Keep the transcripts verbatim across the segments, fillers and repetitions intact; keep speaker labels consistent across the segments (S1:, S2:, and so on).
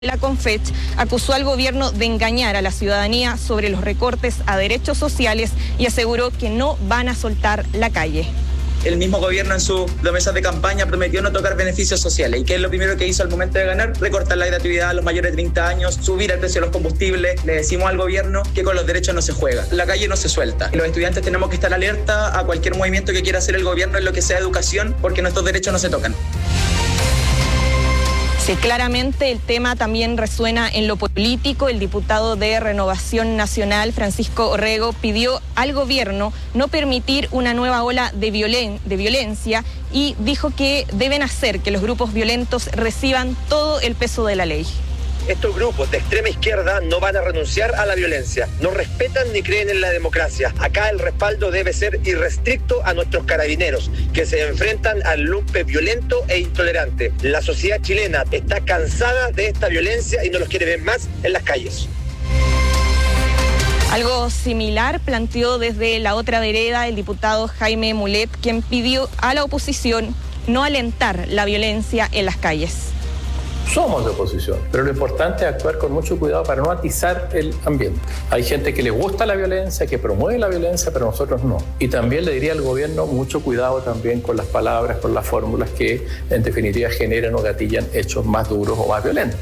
S1: La CONFECH acusó al gobierno de engañar a la ciudadanía sobre los recortes a derechos sociales y aseguró que no van a soltar la calle.
S2: El mismo gobierno en sus promesas de campaña prometió no tocar beneficios sociales. ¿Y qué es lo primero que hizo al momento de ganar? Recortar la gratuidad a los mayores de treinta años, subir el precio de los combustibles. Le decimos al gobierno que con los derechos no se juega. La calle no se suelta. Y los estudiantes tenemos que estar alerta a cualquier movimiento que quiera hacer el gobierno en lo que sea educación, porque nuestros derechos no se tocan.
S1: Sí, claramente el tema también resuena en lo político. El diputado de Renovación Nacional, Francisco Orrego, pidió al gobierno no permitir una nueva ola de, violen- de violencia y dijo que deben hacer que los grupos violentos reciban todo el peso de la ley.
S3: Estos grupos de extrema izquierda no van a renunciar a la violencia, no respetan ni creen en la democracia. Acá el respaldo debe ser irrestricto a nuestros carabineros, que se enfrentan al lumpe violento e intolerante. La sociedad chilena está cansada de esta violencia y no los quiere ver más en las calles.
S1: Algo similar planteó desde la otra vereda el diputado Jaime Mulet, quien pidió a la oposición no alentar la violencia en las calles.
S4: Somos de oposición, pero lo importante es actuar con mucho cuidado para no atizar el ambiente. Hay gente que le gusta la violencia, que promueve la violencia, pero nosotros no. Y también le diría al gobierno mucho cuidado también con las palabras, con las fórmulas que en definitiva generan o gatillan hechos más duros o más violentos.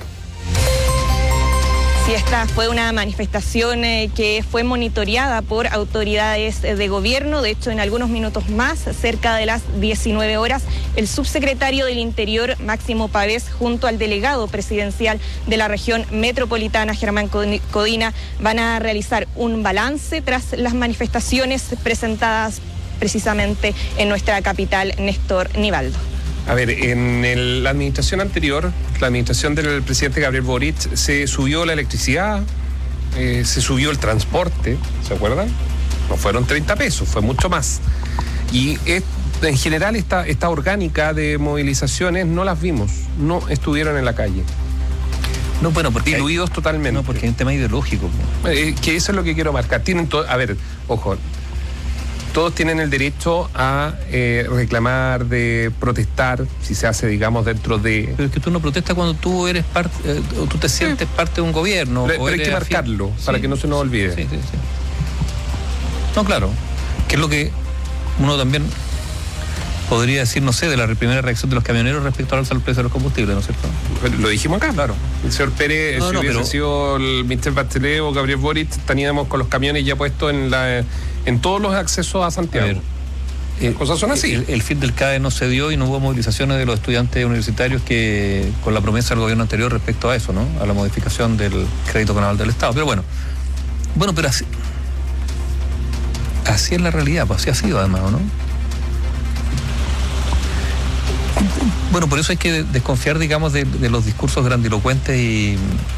S1: Sí, esta fue una manifestación eh, que fue monitoreada por autoridades de gobierno. De hecho, en algunos minutos más, cerca de las diecinueve horas, el subsecretario del Interior, Máximo Pavés, junto al delegado presidencial de la región metropolitana, Germán Codina, van a realizar un balance tras las manifestaciones presentadas precisamente en nuestra capital, Néstor Nivaldo.
S5: A ver, en el, la administración anterior, la administración del presidente Gabriel Boric, se subió la electricidad, eh, se subió el transporte, ¿se acuerdan? No fueron treinta pesos, fue mucho más. Y es, en general esta, esta orgánica de movilizaciones no las vimos, no estuvieron en la calle.
S6: No, bueno, porque
S5: diluidos
S6: hay,
S5: totalmente.
S6: No, porque hay un tema ideológico.
S5: Eh, que eso es lo que quiero marcar. Tienen todo, a ver, ojo. Todos tienen el derecho a eh, reclamar, de protestar, si se hace, digamos, dentro de...
S6: Pero es que tú no protestas cuando tú eres parte, eh, o tú te sientes sí. parte de un gobierno.
S5: Pero,
S6: o
S5: pero hay que marcarlo, sí, para que no se nos olvide.
S6: Sí, sí, sí. No, claro, que es lo que uno también podría decir, no sé, de la primera reacción de los camioneros respecto al alza del precio de los combustibles, ¿no es cierto?
S5: Lo dijimos acá, claro. El señor Pérez,
S6: no,
S5: si
S6: no,
S5: hubiese
S6: pero...
S5: sido el mister Bachelet o Gabriel Boric, estaríamos con los camiones ya puestos en la en todos los accesos a Santiago. A ver,
S6: Las
S5: eh, cosas son así.
S6: El, el fin del C A E no se dio y no hubo movilizaciones de los estudiantes universitarios que con la promesa del gobierno anterior respecto a eso, ¿no? A la modificación del crédito con aval del Estado. Pero bueno, bueno, pero así, así es la realidad, pues así ha sido además, ¿no? Bueno, por eso hay que desconfiar, digamos, de, de los discursos grandilocuentes y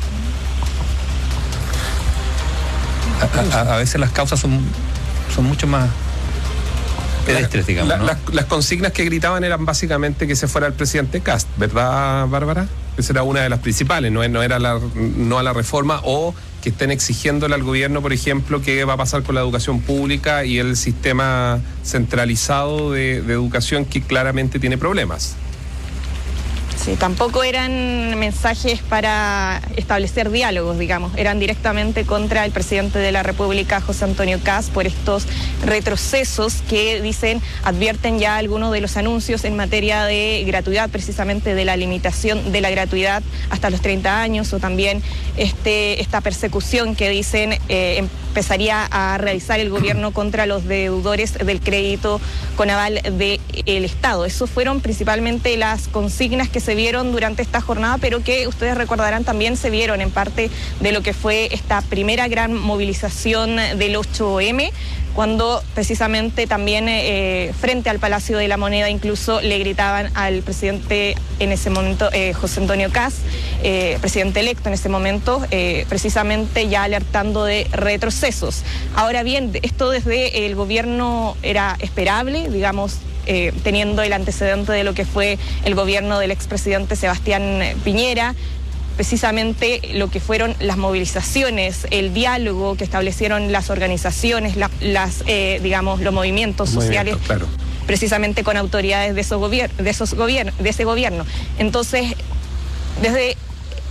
S6: a, a, a veces las causas son, son mucho más pedestres, digamos,
S5: la,
S6: ¿no?
S5: las, las consignas que gritaban eran básicamente que se fuera el presidente Kast, ¿verdad, Bárbara? Esa era una de las principales, no, no era la, no a la reforma, o que estén exigiéndole al gobierno, por ejemplo, qué va a pasar con la educación pública y el sistema centralizado de, de educación que claramente tiene problemas.
S1: Sí, tampoco eran mensajes para establecer diálogos, digamos, eran directamente contra el presidente de la República, José Antonio Kast, por estos retrocesos que dicen, advierten ya algunos de los anuncios en materia de gratuidad, precisamente de la limitación de la gratuidad hasta los treinta años, o también este, esta persecución que dicen eh, empezaría a realizar el gobierno contra los deudores del crédito con aval del Estado. Esos fueron principalmente las consignas que se vieron durante esta jornada, pero que ustedes recordarán también se vieron en parte de lo que fue esta primera gran movilización del ocho eme, cuando precisamente también eh, frente al Palacio de la Moneda incluso le gritaban al presidente en ese momento, eh, José Antonio Kast, eh, presidente electo en ese momento, eh, precisamente ya alertando de retrocesos. Ahora bien, esto desde el gobierno era esperable, digamos, Eh, teniendo el antecedente de lo que fue el gobierno del expresidente Sebastián Piñera, precisamente lo que fueron las movilizaciones, el diálogo que establecieron las organizaciones, la, las, eh, digamos, los movimientos
S5: Muy
S1: sociales,
S5: bien, claro.
S1: precisamente con autoridades de esos, gobier de esos gobiernos, de ese gobierno. Entonces, desde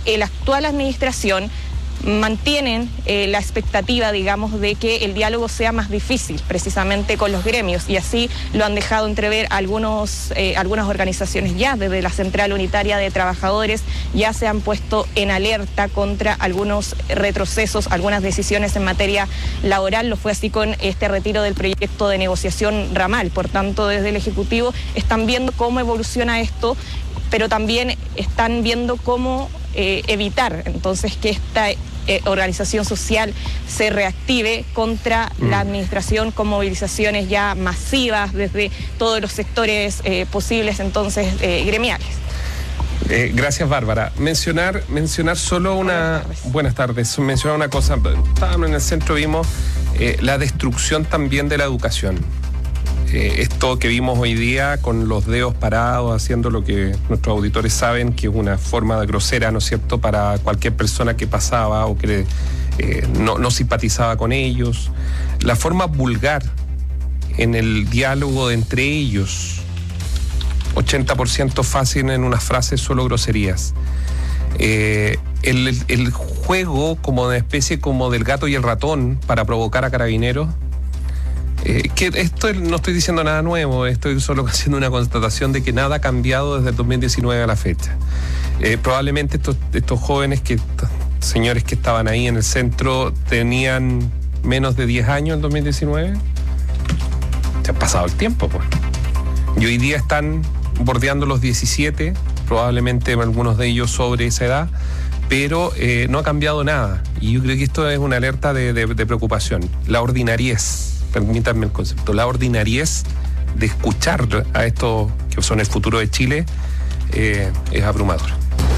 S1: eh, la actual administración mantienen eh, la expectativa, digamos, de que el diálogo sea más difícil precisamente con los gremios, y así lo han dejado entrever algunos, eh, algunas organizaciones ya. Desde la Central Unitaria de Trabajadores ya se han puesto en alerta contra algunos retrocesos, algunas decisiones en materia laboral. Lo fue así con este retiro del proyecto de negociación ramal. Por tanto, desde el Ejecutivo están viendo cómo evoluciona esto, pero también están viendo cómo eh, evitar entonces que esta Eh, organización social se reactive contra mm. la administración con movilizaciones ya masivas desde todos los sectores eh, posibles, entonces eh, gremiales.
S5: Eh, gracias, Bárbara. Mencionar, mencionar solo una... Buenas tardes. Buenas tardes. Mencionar una cosa. Estábamos en el centro, vimos eh, la destrucción también de la educación. Eh, esto que vimos hoy día con los dedos parados, haciendo lo que nuestros auditores saben que es una forma grosera, ¿no es cierto?, para cualquier persona que pasaba o que eh, no, no simpatizaba con ellos. La forma vulgar en el diálogo entre ellos, ochenta por ciento fácil en unas frases, solo groserías. Eh, el, el juego como una especie como del gato y el ratón para provocar a Carabineros. Eh, que esto no estoy diciendo nada nuevo, estoy solo haciendo una constatación de que nada ha cambiado desde el dos mil diecinueve a la fecha. Eh, probablemente estos, estos jóvenes, que señores que estaban ahí en el centro, tenían menos de diez años en dos mil diecinueve. Se ha pasado el tiempo, pues. Y hoy día están bordeando los diecisiete, probablemente algunos de ellos sobre esa edad, pero eh, no ha cambiado nada. Y yo creo que esto es una alerta de, de, de preocupación. La ordinariez. Permítanme el concepto, la ordinariez de escuchar a estos que son el futuro de Chile eh, es abrumadora.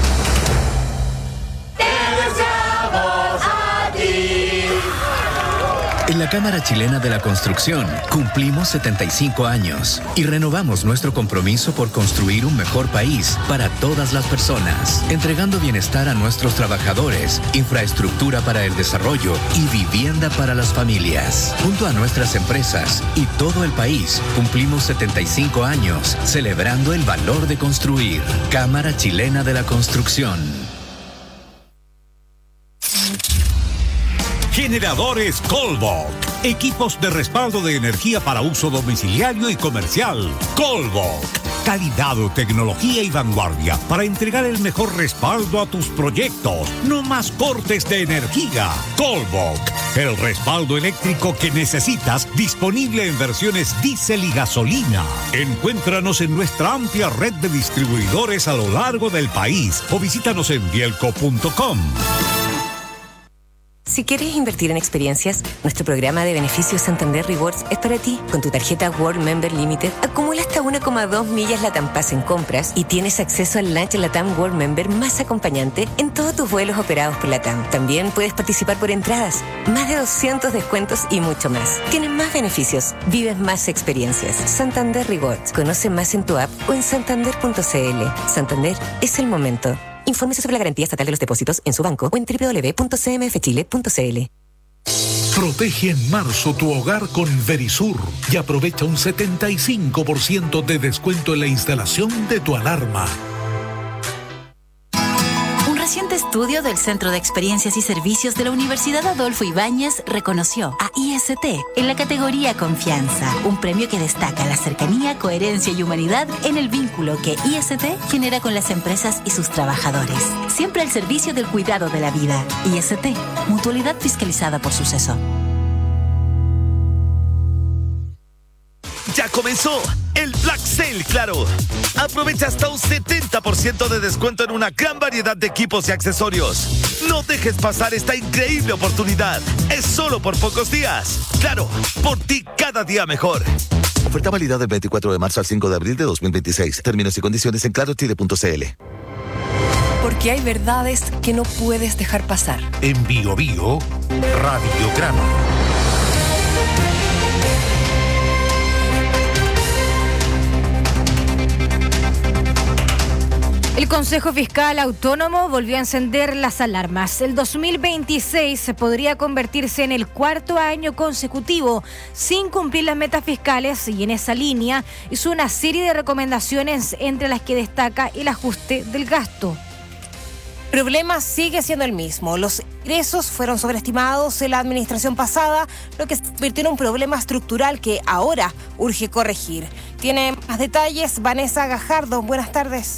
S7: En la Cámara Chilena de la Construcción cumplimos setenta y cinco años y renovamos nuestro compromiso por construir un mejor país para todas las personas, entregando bienestar a nuestros trabajadores, infraestructura para el desarrollo y vivienda para las familias. Junto a nuestras empresas y todo el país, cumplimos setenta y cinco años celebrando el valor de construir. Cámara Chilena de la Construcción.
S8: Generadores Colbok. Equipos de respaldo de energía para uso domiciliario y comercial. Colbok. Calidad, tecnología y vanguardia para entregar el mejor respaldo a tus proyectos. No más cortes de energía. Colbok. El respaldo eléctrico que necesitas, disponible en versiones diésel y gasolina. Encuéntranos en nuestra amplia red de distribuidores a lo largo del país o visítanos en bielco punto com.
S9: Si quieres invertir en experiencias, nuestro programa de beneficios Santander Rewards es para ti. Con tu tarjeta World Member Limited, acumula hasta uno coma dos millas LATAM Pass en compras y tienes acceso al lunch LATAM World Member más acompañante en todos tus vuelos operados por LATAM. También puedes participar por entradas, más de doscientos descuentos y mucho más. Tienes más beneficios, vives más experiencias. Santander Rewards. Conoce más en tu app o en santander punto c l. Santander es el momento. Infórmese sobre la garantía estatal de los depósitos en su banco o en doble u doble u doble u punto c m f chile punto c l.
S8: Protege en marzo tu hogar con Verisur y aprovecha un setenta y cinco por ciento de descuento en la instalación de tu alarma.
S10: Un reciente estudio del Centro de Experiencias y Servicios de la Universidad Adolfo Ibáñez reconoció a I S T en la categoría Confianza, un premio que destaca la cercanía, coherencia y humanidad en el vínculo que I S T genera con las empresas y sus trabajadores. Siempre al servicio del cuidado de la vida. I S T, mutualidad fiscalizada por Suceso.
S11: Ya comenzó el Black Sale Claro. Aprovecha hasta un setenta por ciento de descuento en una gran variedad de equipos y accesorios. No dejes pasar esta increíble oportunidad. Es solo por pocos días. Claro, por ti cada día mejor. Oferta válida del veinticuatro de marzo al cinco de abril de dos mil veintiséis. Términos y condiciones en claro chile punto c l.
S12: Porque hay verdades que no puedes dejar pasar.
S8: En Bio Bio, Radiograma.
S13: El Consejo Fiscal Autónomo volvió a encender las alarmas. El dos mil veintiséis podría convertirse en el cuarto año consecutivo sin cumplir las metas fiscales y en esa línea hizo una serie de recomendaciones entre las que destaca el ajuste del gasto. problema sigue siendo el mismo. Los ingresos fueron sobreestimados en la administración pasada, lo que se convirtió en un problema estructural que ahora urge corregir. Tiene más detalles Vanessa Gajardo. Buenas tardes.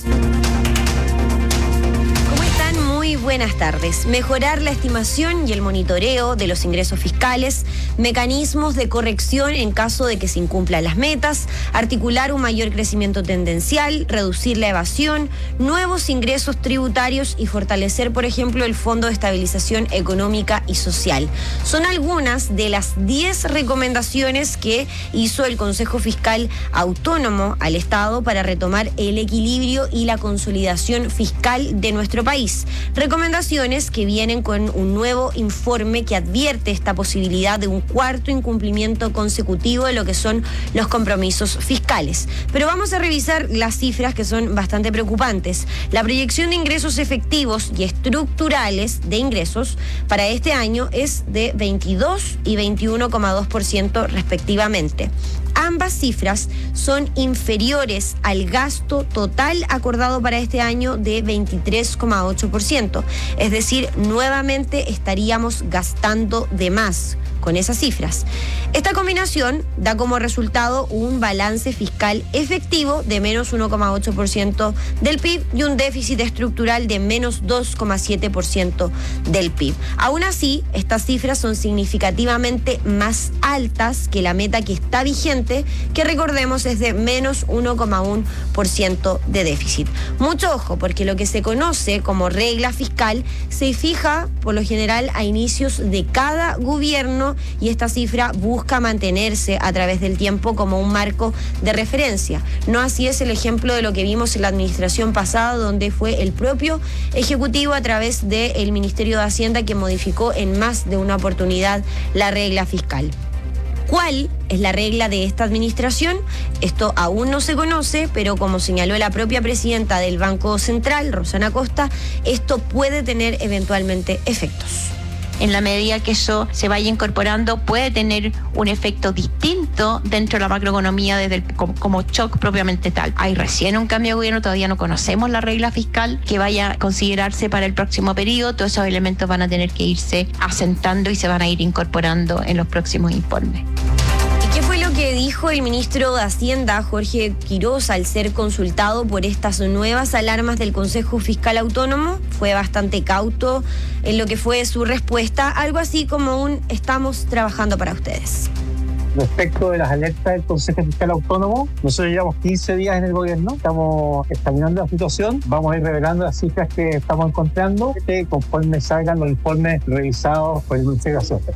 S14: Muy buenas tardes. Mejorar la estimación y el monitoreo de los ingresos fiscales, mecanismos de corrección en caso de que se incumplan las metas, articular un mayor crecimiento tendencial, reducir la evasión, nuevos ingresos tributarios y fortalecer, por ejemplo, el Fondo de Estabilización Económica y Social. Son algunas de las diez recomendaciones que hizo el Consejo Fiscal Autónomo al Estado para retomar el equilibrio y la consolidación fiscal de nuestro país. Recomendaciones que vienen con un nuevo informe que advierte esta posibilidad de un cuarto incumplimiento consecutivo de lo que son los compromisos fiscales. Pero vamos a revisar las cifras que son bastante preocupantes. La proyección de ingresos efectivos y estructurales de ingresos para este año es de veintidós y veintiuno coma dos por ciento respectivamente. Ambas cifras son inferiores al gasto total acordado para este año de veintitrés coma ocho por ciento. Es decir, nuevamente estaríamos gastando de más con esas cifras. Esta combinación da como resultado un balance fiscal efectivo de menos uno coma ocho por ciento del P I B y un déficit estructural de menos dos coma siete por ciento del P I B. Aún así, estas cifras son significativamente más altas que la meta que está vigente, que recordemos es de menos uno coma uno por ciento de déficit. Mucho ojo, porque lo que se conoce como regla fiscal se fija por lo general a inicios de cada gobierno y esta cifra busca mantenerse a través del tiempo como un marco de referencia. No así es el ejemplo de lo que vimos en la administración pasada, donde fue el propio Ejecutivo a través del Ministerio de Hacienda que modificó en más de una oportunidad la regla fiscal. ¿Cuál es la regla de esta administración? Esto aún no se conoce, pero como señaló la propia presidenta del Banco Central, Rosana Costa, esto puede tener eventualmente efectos.
S15: En la medida que eso se vaya incorporando, puede tener un efecto distinto dentro de la macroeconomía desde el, como, como shock propiamente tal. Hay recién un cambio de gobierno, todavía no conocemos la regla fiscal que vaya a considerarse para el próximo periodo. Todos esos elementos van a tener que irse asentando y se van a ir incorporando en los próximos informes.
S14: ¿Qué fue lo que dijo el ministro de Hacienda, Jorge Quiroz, al ser consultado por estas nuevas alarmas del Consejo Fiscal Autónomo? Fue bastante cauto en lo que fue su respuesta, algo así como un estamos trabajando para ustedes.
S16: Respecto de las alertas del Consejo Fiscal Autónomo, nosotros llevamos quince días en el gobierno, estamos examinando la situación, vamos a ir revelando las cifras que estamos encontrando, que conforme salgan los informes revisados por el Ministerio de Hacienda.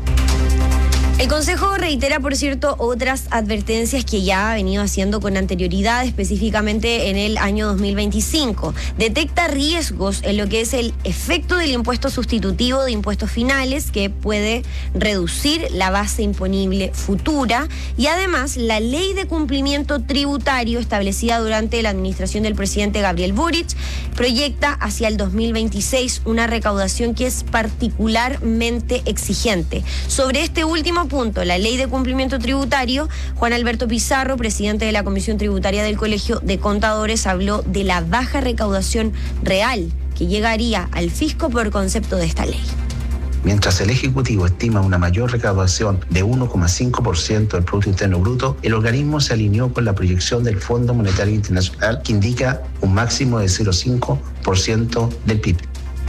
S14: El Consejo reitera, por cierto, otras advertencias que ya ha venido haciendo con anterioridad, específicamente en el año dos mil veinticinco. Detecta riesgos en lo que es el efecto del impuesto sustitutivo de impuestos finales, que puede reducir la base imponible futura, y además la ley de cumplimiento tributario establecida durante la administración del presidente Gabriel Boric proyecta hacia el dos mil veintiséis una recaudación que es particularmente exigente. Sobre este último punto, la ley de cumplimiento tributario, Juan Alberto Pizarro, presidente de la Comisión Tributaria del Colegio de Contadores, habló de la baja recaudación real que llegaría al fisco por concepto de esta ley.
S17: Mientras el Ejecutivo estima una mayor recaudación de uno coma cinco por ciento del Producto Interno Bruto, el organismo se alineó con la proyección del Fondo Monetario Internacional, que indica un máximo de cero coma cinco por ciento del P I B.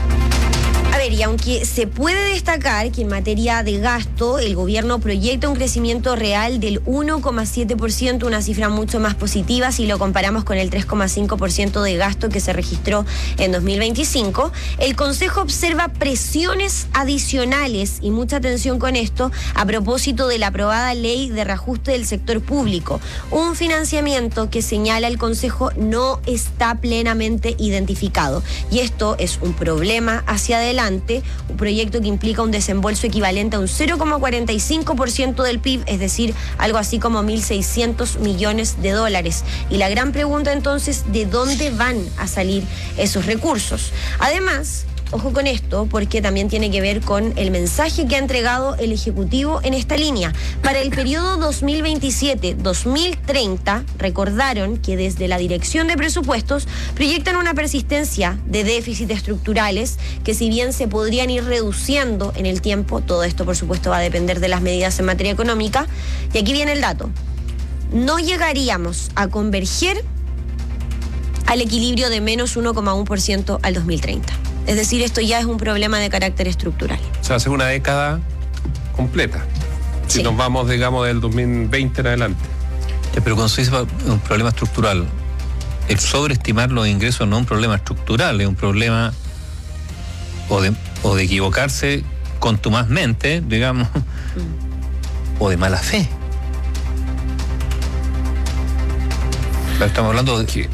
S14: Y aunque se puede destacar que en materia de gasto el gobierno proyecta un crecimiento real del uno coma siete por ciento, una cifra mucho más positiva si lo comparamos con el tres coma cinco por ciento de gasto que se registró en dos mil veinticinco, el Consejo observa presiones adicionales y mucha atención con esto a propósito de la aprobada ley de reajuste del sector público, un financiamiento que señala el Consejo no está plenamente identificado, y esto es un problema hacia adelante. Un proyecto que implica un desembolso equivalente a un cero coma cuarenta y cinco por ciento del P I B, es decir, algo así como mil seiscientos millones de dólares. Y la gran pregunta entonces, ¿de dónde van a salir esos recursos? Además, ojo con esto, porque también tiene que ver con el mensaje que ha entregado el Ejecutivo en esta línea. Para el periodo dos mil veintisiete dos mil treinta, recordaron que desde la Dirección de Presupuestos proyectan una persistencia de déficits estructurales que, si bien se podrían ir reduciendo en el tiempo, todo esto por supuesto va a depender de las medidas en materia económica, y aquí viene el dato: no llegaríamos a converger al equilibrio de menos uno coma uno por ciento al dos mil treinta. Es decir, esto ya es un problema de carácter estructural.
S5: O sea, hace una década completa. Si sí. nos vamos, digamos, del dos mil veinte en adelante.
S6: Sí, pero cuando se dice un problema estructural, el sobreestimar los ingresos no es un problema estructural, es un problema o de, o de equivocarse contumazmente, digamos, mm. o de mala fe. Estamos hablando de que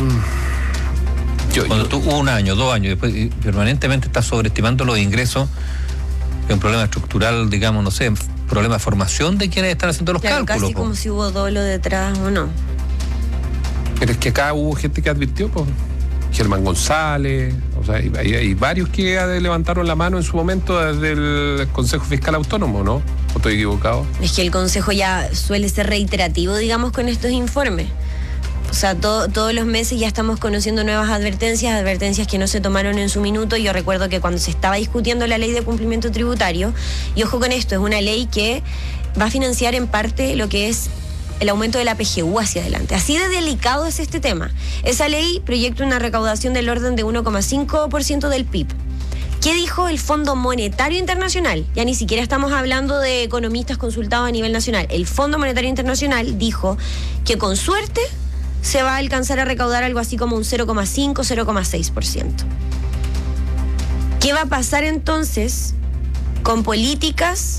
S6: Yo, Cuando yo, tú un año, dos años, después permanentemente estás sobreestimando los ingresos, es un problema estructural, digamos, no sé, problema de formación de quienes están haciendo los
S14: claro,
S6: cálculos.
S14: Casi po. Como si hubo dolo detrás o no.
S5: Pero es que acá hubo gente que advirtió, pues. Germán González, o sea, hay, hay, hay varios que levantaron la mano en su momento desde el Consejo Fiscal Autónomo, ¿no? ¿O estoy equivocado?
S14: Es que el Consejo ya suele ser reiterativo, digamos, con estos informes. O sea, todo, todos los meses ya estamos conociendo nuevas advertencias, advertencias que no se tomaron en su minuto. Yo recuerdo que cuando se estaba discutiendo la ley de cumplimiento tributario, y ojo con esto, es una ley que va a financiar en parte lo que es el aumento de la P G U hacia adelante. Así de delicado es este tema. Esa ley proyecta una recaudación del orden de uno coma cinco por ciento del P I B. ¿Qué dijo el Fondo Monetario Internacional? Ya ni siquiera estamos hablando de economistas consultados a nivel nacional. El Fondo Monetario Internacional dijo que con suerte se va a alcanzar a recaudar algo así como un cero coma cinco, cero coma seis por ciento. ¿Qué va a pasar entonces con políticas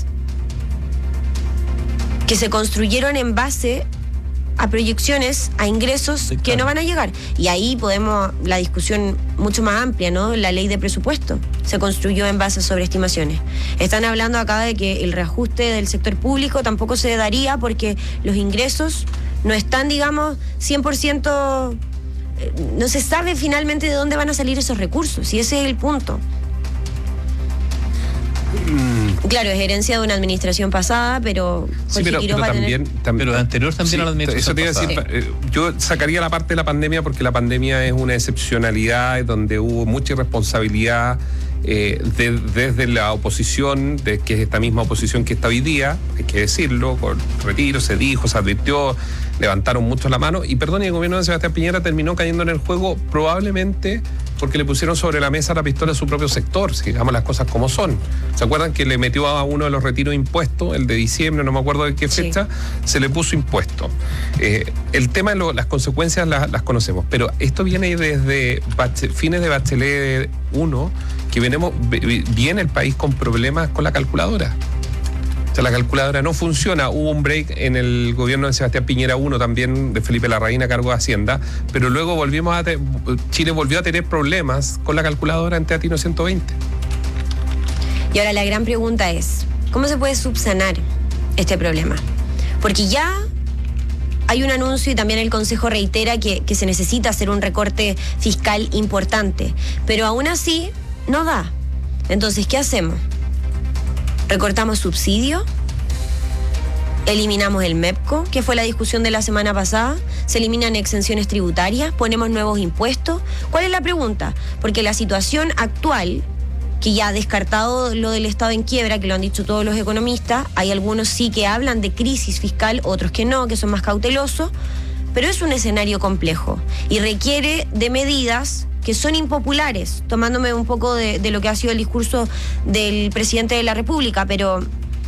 S14: que se construyeron en base a proyecciones, a ingresos sí, claro. que no van a llegar? Y ahí podemos, la discusión mucho más amplia, ¿no? La ley de presupuesto se construyó en base a sobreestimaciones. Están hablando acá de que el reajuste del sector público tampoco se daría porque los ingresos no están, digamos, cien por ciento, no se sabe finalmente de dónde van a salir esos recursos, y ese es el punto. Mm. Claro, es herencia de una administración pasada, pero
S5: sí, pero, pero también,
S6: tener... también pero anterior también sí, a la administración eso te iba a decir,
S5: eh, yo sacaría la parte de la pandemia porque la pandemia es una excepcionalidad donde hubo mucha irresponsabilidad eh, de, desde la oposición, de que es esta misma oposición que está hoy día, hay que decirlo, con retiro, se dijo, se advirtió, levantaron mucho la mano, y perdón, y el gobierno de Sebastián Piñera terminó cayendo en el juego probablemente porque le pusieron sobre la mesa la pistola a su propio sector, si digamos las cosas como son. ¿Se acuerdan que le metió a uno de los retiros impuestos, el de diciembre, no me acuerdo de qué fecha, sí. se le puso impuesto? Eh, el tema de lo, las consecuencias las, las conocemos, pero esto viene desde Bache, fines de Bachelet uno, que venimos, viene el país con problemas con la calculadora. O sea, la calculadora no funciona. Hubo un break en el gobierno de Sebastián Piñera uno también, de Felipe Larraín a cargo de Hacienda, pero luego volvimos a te- Chile volvió a tener problemas con la calculadora en Teatino ciento veinte.
S14: Y ahora la gran pregunta es, ¿cómo se puede subsanar este problema? Porque ya hay un anuncio y también el Consejo reitera que, que se necesita hacer un recorte fiscal importante, pero aún así no da. Entonces, ¿qué hacemos? ¿Recortamos subsidio? ¿Eliminamos el MEPCO, que fue la discusión de la semana pasada? ¿Se eliminan exenciones tributarias? ¿Ponemos nuevos impuestos? ¿Cuál es la pregunta? Porque la situación actual, que ya ha descartado lo del Estado en quiebra, que lo han dicho todos los economistas, hay algunos sí que hablan de crisis fiscal, otros que no, que son más cautelosos, pero es un escenario complejo y requiere de medidas que son impopulares, tomándome un poco de, de lo que ha sido el discurso del presidente de la República, pero,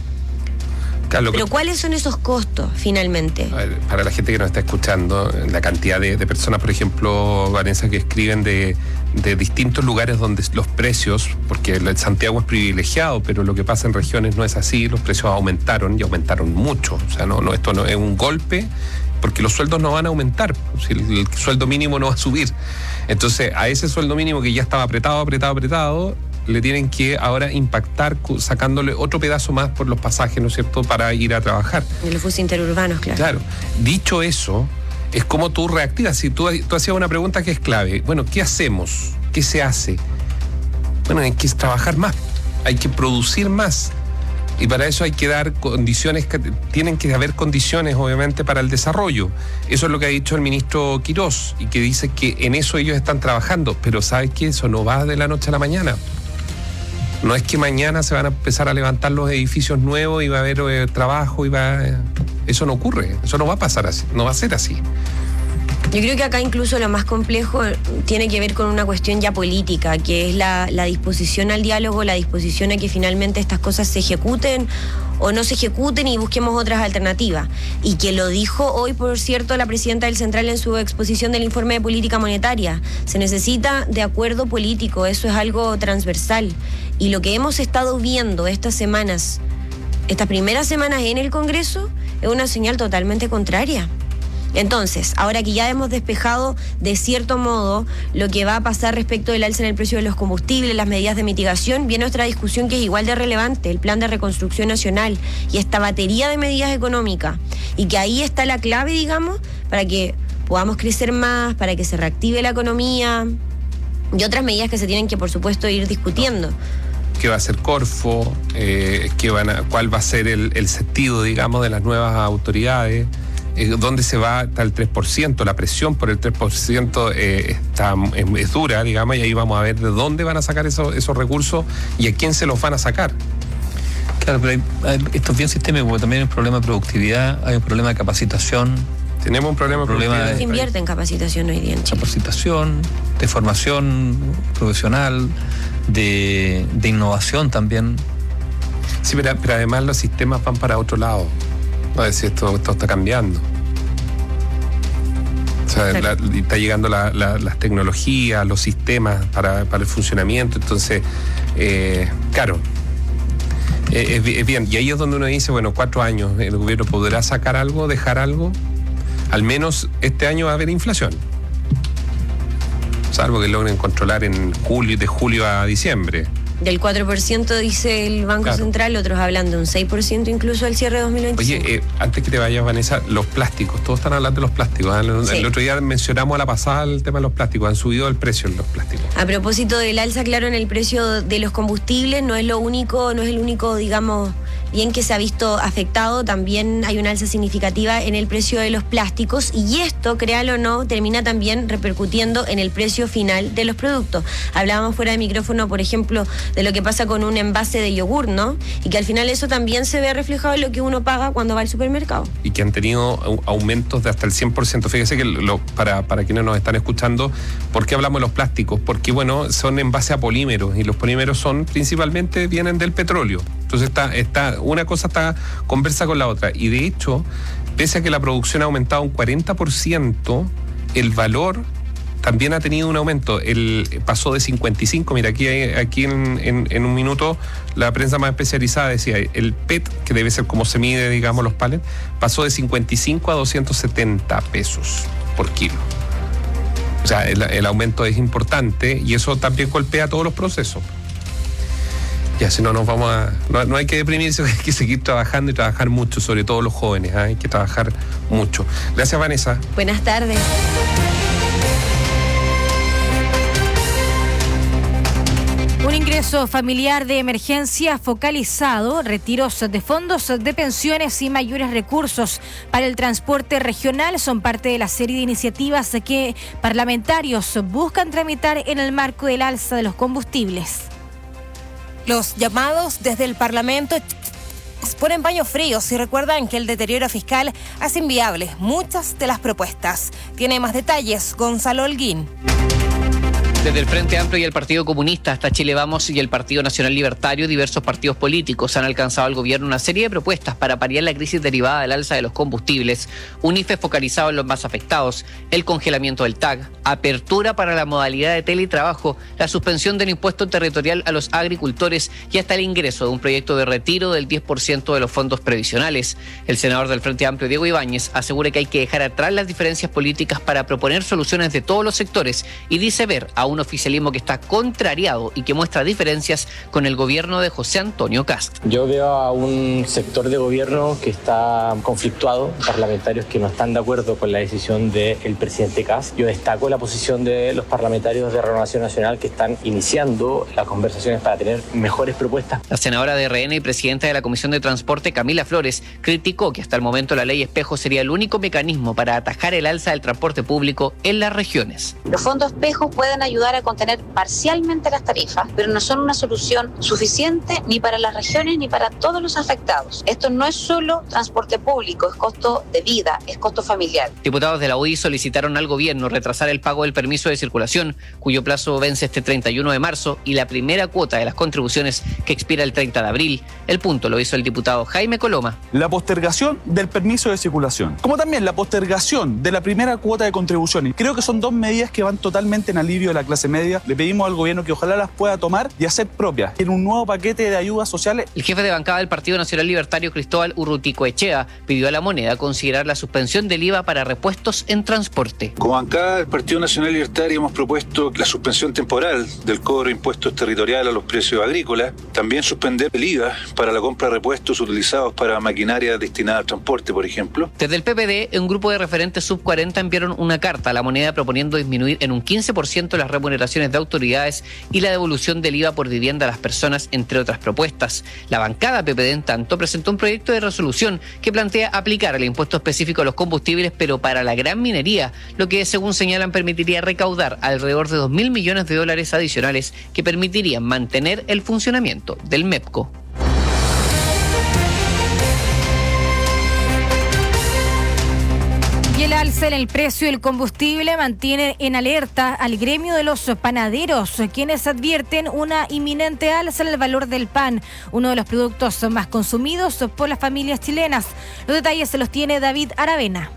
S14: claro, pero que, ¿cuáles son esos costos finalmente?
S5: A ver, para la gente que nos está escuchando, la cantidad de, de personas, por ejemplo, Vanessa, que escriben de, de distintos lugares donde los precios, porque el Santiago es privilegiado, pero lo que pasa en regiones no es así, los precios aumentaron y aumentaron mucho, o sea, no, no esto no es un golpe, porque los sueldos no van a aumentar, si el, el sueldo mínimo no va a subir. Entonces, a ese sueldo mínimo que ya estaba apretado, apretado, apretado, le tienen que ahora impactar sacándole otro pedazo más por los pasajes, ¿no es cierto?, para ir a trabajar.
S14: En los buses interurbanos, claro.
S5: Claro. Dicho eso, es como tú reactivas. Si tú, tú hacías una pregunta que es clave. Bueno, ¿qué hacemos? ¿Qué se hace? Bueno, hay que trabajar más, hay que producir más. Y para eso hay que dar condiciones, que tienen que haber condiciones obviamente para el desarrollo. Eso es lo que ha dicho el ministro Quirós y que dice que en eso ellos están trabajando, pero ¿sabes qué? Eso no va de la noche a la mañana. No es que mañana se van a empezar a levantar los edificios nuevos y va a haber eh, trabajo y va... Eh, eso no ocurre, eso no va a pasar así, no va a ser así.
S14: Yo creo que acá incluso lo más complejo tiene que ver con una cuestión ya política, que es la, la disposición al diálogo, la disposición a que finalmente estas cosas se ejecuten o no se ejecuten y busquemos otras alternativas. Y que lo dijo hoy, por cierto, la presidenta del Central en su exposición del informe de política monetaria. Se necesita de acuerdo político, eso es algo transversal. Y lo que hemos estado viendo estas semanas, estas primeras semanas en el Congreso, es una señal totalmente contraria. Entonces, ahora que ya hemos despejado de cierto modo lo que va a pasar respecto del alza en el precio de los combustibles, las medidas de mitigación, viene otra discusión que es igual de relevante, el plan de reconstrucción nacional y esta batería de medidas económicas. Y que ahí está la clave, digamos, para que podamos crecer más, para que se reactive la economía y otras medidas que se tienen que, por supuesto, ir discutiendo.
S5: ¿Qué va a ser Corfo? Eh, ¿qué van a, ¿Cuál va a ser el, el sentido, digamos, de las nuevas autoridades? ¿Dónde se va hasta el tres por ciento? La presión por el tres por ciento eh, está, es, es dura, digamos, y ahí vamos a ver de dónde van a sacar esos, esos recursos y a quién se los van a sacar.
S6: Claro, pero hay, hay, esto es bien sistémico, porque también hay un problema de productividad, hay un problema de capacitación.
S5: Tenemos un problema de productividad.
S14: Se invierte en capacitación hoy día en Chile.
S6: Capacitación, de formación profesional, de, de innovación también.
S5: Sí, pero, pero además los sistemas van para otro lado. A ver si esto, esto está cambiando. O sea, la, está llegando la, la, las tecnologías, los sistemas para, para el funcionamiento. Entonces, eh, claro, eh, es, es bien. Y ahí es donde uno dice, bueno, cuatro años, ¿el gobierno podrá sacar algo, dejar algo? Al menos este año va a haber inflación. Salvo que logren controlar en julio, de julio a diciembre.
S14: Del cuatro por ciento dice el Banco claro. Central, otros hablan de un seis por ciento incluso al cierre de dos mil veinticinco.
S5: Oye, eh, antes que te vayas, Vanessa, los plásticos, todos están hablando de los plásticos. ¿eh? El, sí. el otro día mencionamos a la pasada el tema de los plásticos, han subido el precio en los plásticos.
S14: A propósito del alza, claro, en el precio de los combustibles, no es lo único, no es el único, digamos, bien que se ha visto afectado, también hay una alza significativa en el precio de los plásticos y esto, créalo o no, termina también repercutiendo en el precio final de los productos. Hablábamos fuera de micrófono, por ejemplo, de lo que pasa con un envase de yogur, ¿no? Y que al final eso también se ve reflejado en lo que uno paga cuando va al supermercado.
S5: Y que han tenido aumentos de hasta el cien por ciento. Fíjese que lo, para, para quienes nos están escuchando, ¿por qué hablamos de los plásticos? Porque, bueno, son en base a polímeros y los polímeros son principalmente, vienen del petróleo. Entonces está, está, una cosa está conversa con la otra. Y de hecho, pese a que la producción ha aumentado un cuarenta por ciento, el valor también ha tenido un aumento. El pasó de cincuenta y cinco, mira, aquí, aquí en, en, en un minuto la prensa más especializada decía, el P E T, que debe ser como se mide, digamos, los palets, pasó de cincuenta y cinco a doscientos setenta pesos por kilo. O sea, el, el aumento es importante y eso también golpea todos los procesos. Ya, si no nos vamos a... No, no hay que deprimirse, hay que seguir trabajando y trabajar mucho, sobre todo los jóvenes, ¿eh? Hay que trabajar mucho. Gracias, Vanessa.
S14: Buenas tardes.
S13: Un ingreso familiar de emergencia focalizado, retiros de fondos de pensiones y mayores recursos para el transporte regional son parte de la serie de iniciativas que parlamentarios buscan tramitar en el marco del alza de los combustibles.
S18: Los llamados desde el Parlamento ponen paños fríos y recuerdan que el deterioro fiscal hace inviables muchas de las propuestas. Tiene más detalles Gonzalo Holguín.
S19: Desde el Frente Amplio y el Partido Comunista hasta Chile Vamos y el Partido Nacional Libertario, diversos partidos políticos han alcanzado al gobierno una serie de propuestas para paliar la crisis derivada del alza de los combustibles, un I F E focalizado en los más afectados, el congelamiento del T A G, apertura para la modalidad de teletrabajo, la suspensión del impuesto territorial a los agricultores y hasta el ingreso de un proyecto de retiro del diez por ciento de los fondos previsionales. El senador del Frente Amplio, Diego Ibáñez, asegura que hay que dejar atrás las diferencias políticas para proponer soluciones de todos los sectores y dice ver a un oficialismo que está contrariado y que muestra diferencias con el gobierno de José Antonio Kast.
S20: Yo veo a un sector de gobierno que está conflictuado, parlamentarios que no están de acuerdo con la decisión del presidente Kast. Yo destaco la posición de los parlamentarios de Renovación Nacional que están iniciando las conversaciones para tener mejores propuestas.
S19: La senadora de R N y presidenta de la Comisión de Transporte, Camila Flores, criticó que hasta el momento la ley espejo sería el único mecanismo para atajar el alza del transporte público en las regiones.
S21: Los fondos espejos pueden ayudar a contener parcialmente las tarifas, pero no son una solución suficiente ni para las regiones ni para todos los afectados. Esto no es solo transporte público, es costo de vida, es costo familiar.
S19: Diputados de la U I solicitaron al gobierno retrasar el pago del permiso de circulación, cuyo plazo vence este treinta y uno de marzo, y la primera cuota de las contribuciones que expira el treinta de abril. El punto lo hizo el diputado Jaime Coloma.
S22: La postergación del permiso de circulación, como también la postergación de la primera cuota de contribuciones. Creo que son dos medidas que van totalmente en alivio de la clase media. Le pedimos al gobierno que ojalá las pueda tomar y hacer propias en un nuevo paquete de ayudas sociales.
S19: El jefe de bancada del Partido Nacional Libertario, Cristóbal Urruticoechea, pidió a La Moneda considerar la suspensión del I V A para repuestos en transporte.
S23: Como bancada del Partido Nacional Libertario hemos propuesto la suspensión temporal del cobro de impuestos territoriales a los precios agrícolas, también suspender el I V A para la compra de repuestos utilizados para maquinaria destinada al transporte, por ejemplo.
S19: Desde el P P D, un grupo de referentes sub cuarenta enviaron una carta a La Moneda proponiendo disminuir en un quince por ciento las remuneraciones de autoridades y la devolución del I V A por vivienda a las personas, entre otras propuestas. La bancada P P D, en tanto, presentó un proyecto de resolución que plantea aplicar el impuesto específico a los combustibles, pero para la gran minería, lo que, según señalan, permitiría recaudar alrededor de dos mil millones de dólares adicionales que permitirían mantener el funcionamiento del MEPCO.
S13: Y el alza en el precio del combustible mantiene en alerta al gremio de los panaderos, quienes advierten una inminente alza en el valor del pan, uno de los productos más consumidos por las familias chilenas. Los detalles se los tiene David Aravena.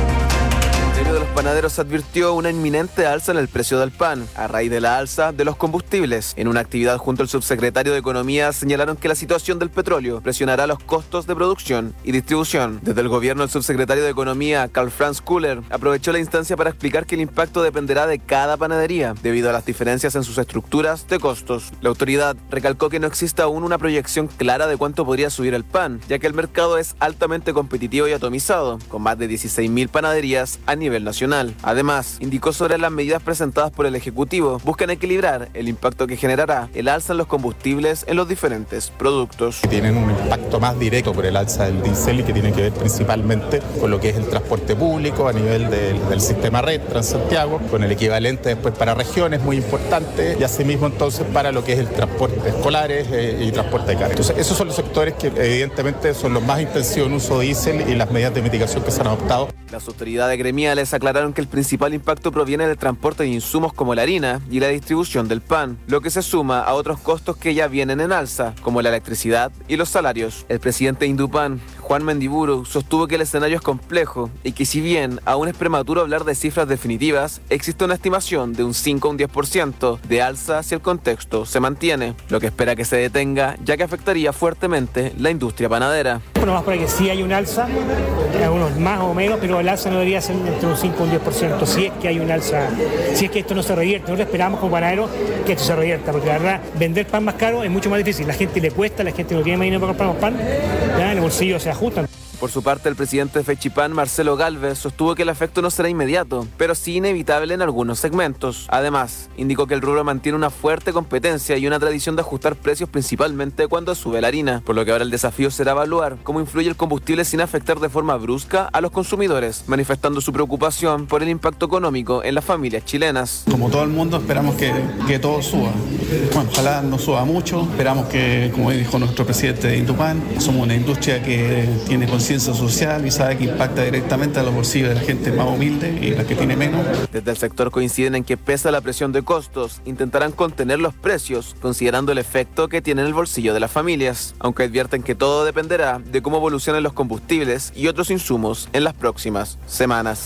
S24: El gremio de los panaderos advirtió una inminente alza en el precio del pan, a raíz de la alza de los combustibles. En una actividad junto al subsecretario de Economía señalaron que la situación del petróleo presionará los costos de producción y distribución. Desde el gobierno, el subsecretario de Economía, Karl Franz Kuller, aprovechó la instancia para explicar que el impacto dependerá de cada panadería, debido a las diferencias en sus estructuras de costos. La autoridad recalcó que no existe aún una proyección clara de cuánto podría subir el pan, ya que el mercado es altamente competitivo y atomizado, con más de dieciséis mil panaderías a nivel nacional. Además, indicó sobre las medidas presentadas por el Ejecutivo buscan equilibrar el impacto que generará el alza en los combustibles en los diferentes productos.
S25: Tienen un impacto más directo por el alza del diésel y que tiene que ver principalmente con lo que es el transporte público a nivel del, del sistema red Transantiago, con el equivalente después para regiones muy importante y asimismo entonces para lo que es el transporte de escolares eh, y transporte de carga. Entonces esos son los sectores que evidentemente son los más intensivos en uso de diésel y las medidas de mitigación que se han adoptado.
S24: Las autoridades gremiales aclararon que el principal impacto proviene del transporte de insumos como la harina y la distribución del pan, lo que se suma a otros costos que ya vienen en alza, como la electricidad y los salarios. El presidente de Indupan, Juan Mendiburu, sostuvo que el escenario es complejo y que si bien aún es prematuro hablar de cifras definitivas, existe una estimación de un cinco a un diez por ciento de alza si el contexto se mantiene, lo que espera que se detenga, ya que afectaría fuertemente la industria panadera.
S26: Bueno, más para que sí hay un alza, algunos más o menos, pero el alza no debería ser entre un cinco y un diez por ciento, si es que hay un alza, si es que esto no se revierte. Nosotros esperamos como panaderos que esto se revierta, porque la verdad, vender pan más caro es mucho más difícil. La gente le cuesta, la gente no tiene más dinero para comprar más pan, ya, en el bolsillo se ajustan.
S24: Por su parte, el presidente de Fechipan, Marcelo Gálvez, sostuvo que el efecto no será inmediato, pero sí inevitable en algunos segmentos. Además, indicó que el rubro mantiene una fuerte competencia y una tradición de ajustar precios principalmente cuando sube la harina, por lo que ahora el desafío será evaluar cómo influye el combustible sin afectar de forma brusca a los consumidores, manifestando su preocupación por el impacto económico en las familias chilenas.
S25: Como todo el mundo, esperamos que, que todo suba. Bueno, ojalá no suba mucho. Esperamos que, como dijo nuestro presidente de Indupan, somos una industria que tiene conciencia social y sabe que impacta directamente a los bolsillos de la gente más humilde y la que tiene menos.
S24: Desde el sector coinciden en que pese a la presión de costos, intentarán contener los precios, considerando el efecto que tiene en el bolsillo de las familias, aunque advierten que todo dependerá de cómo evolucionen los combustibles y otros insumos en las próximas semanas.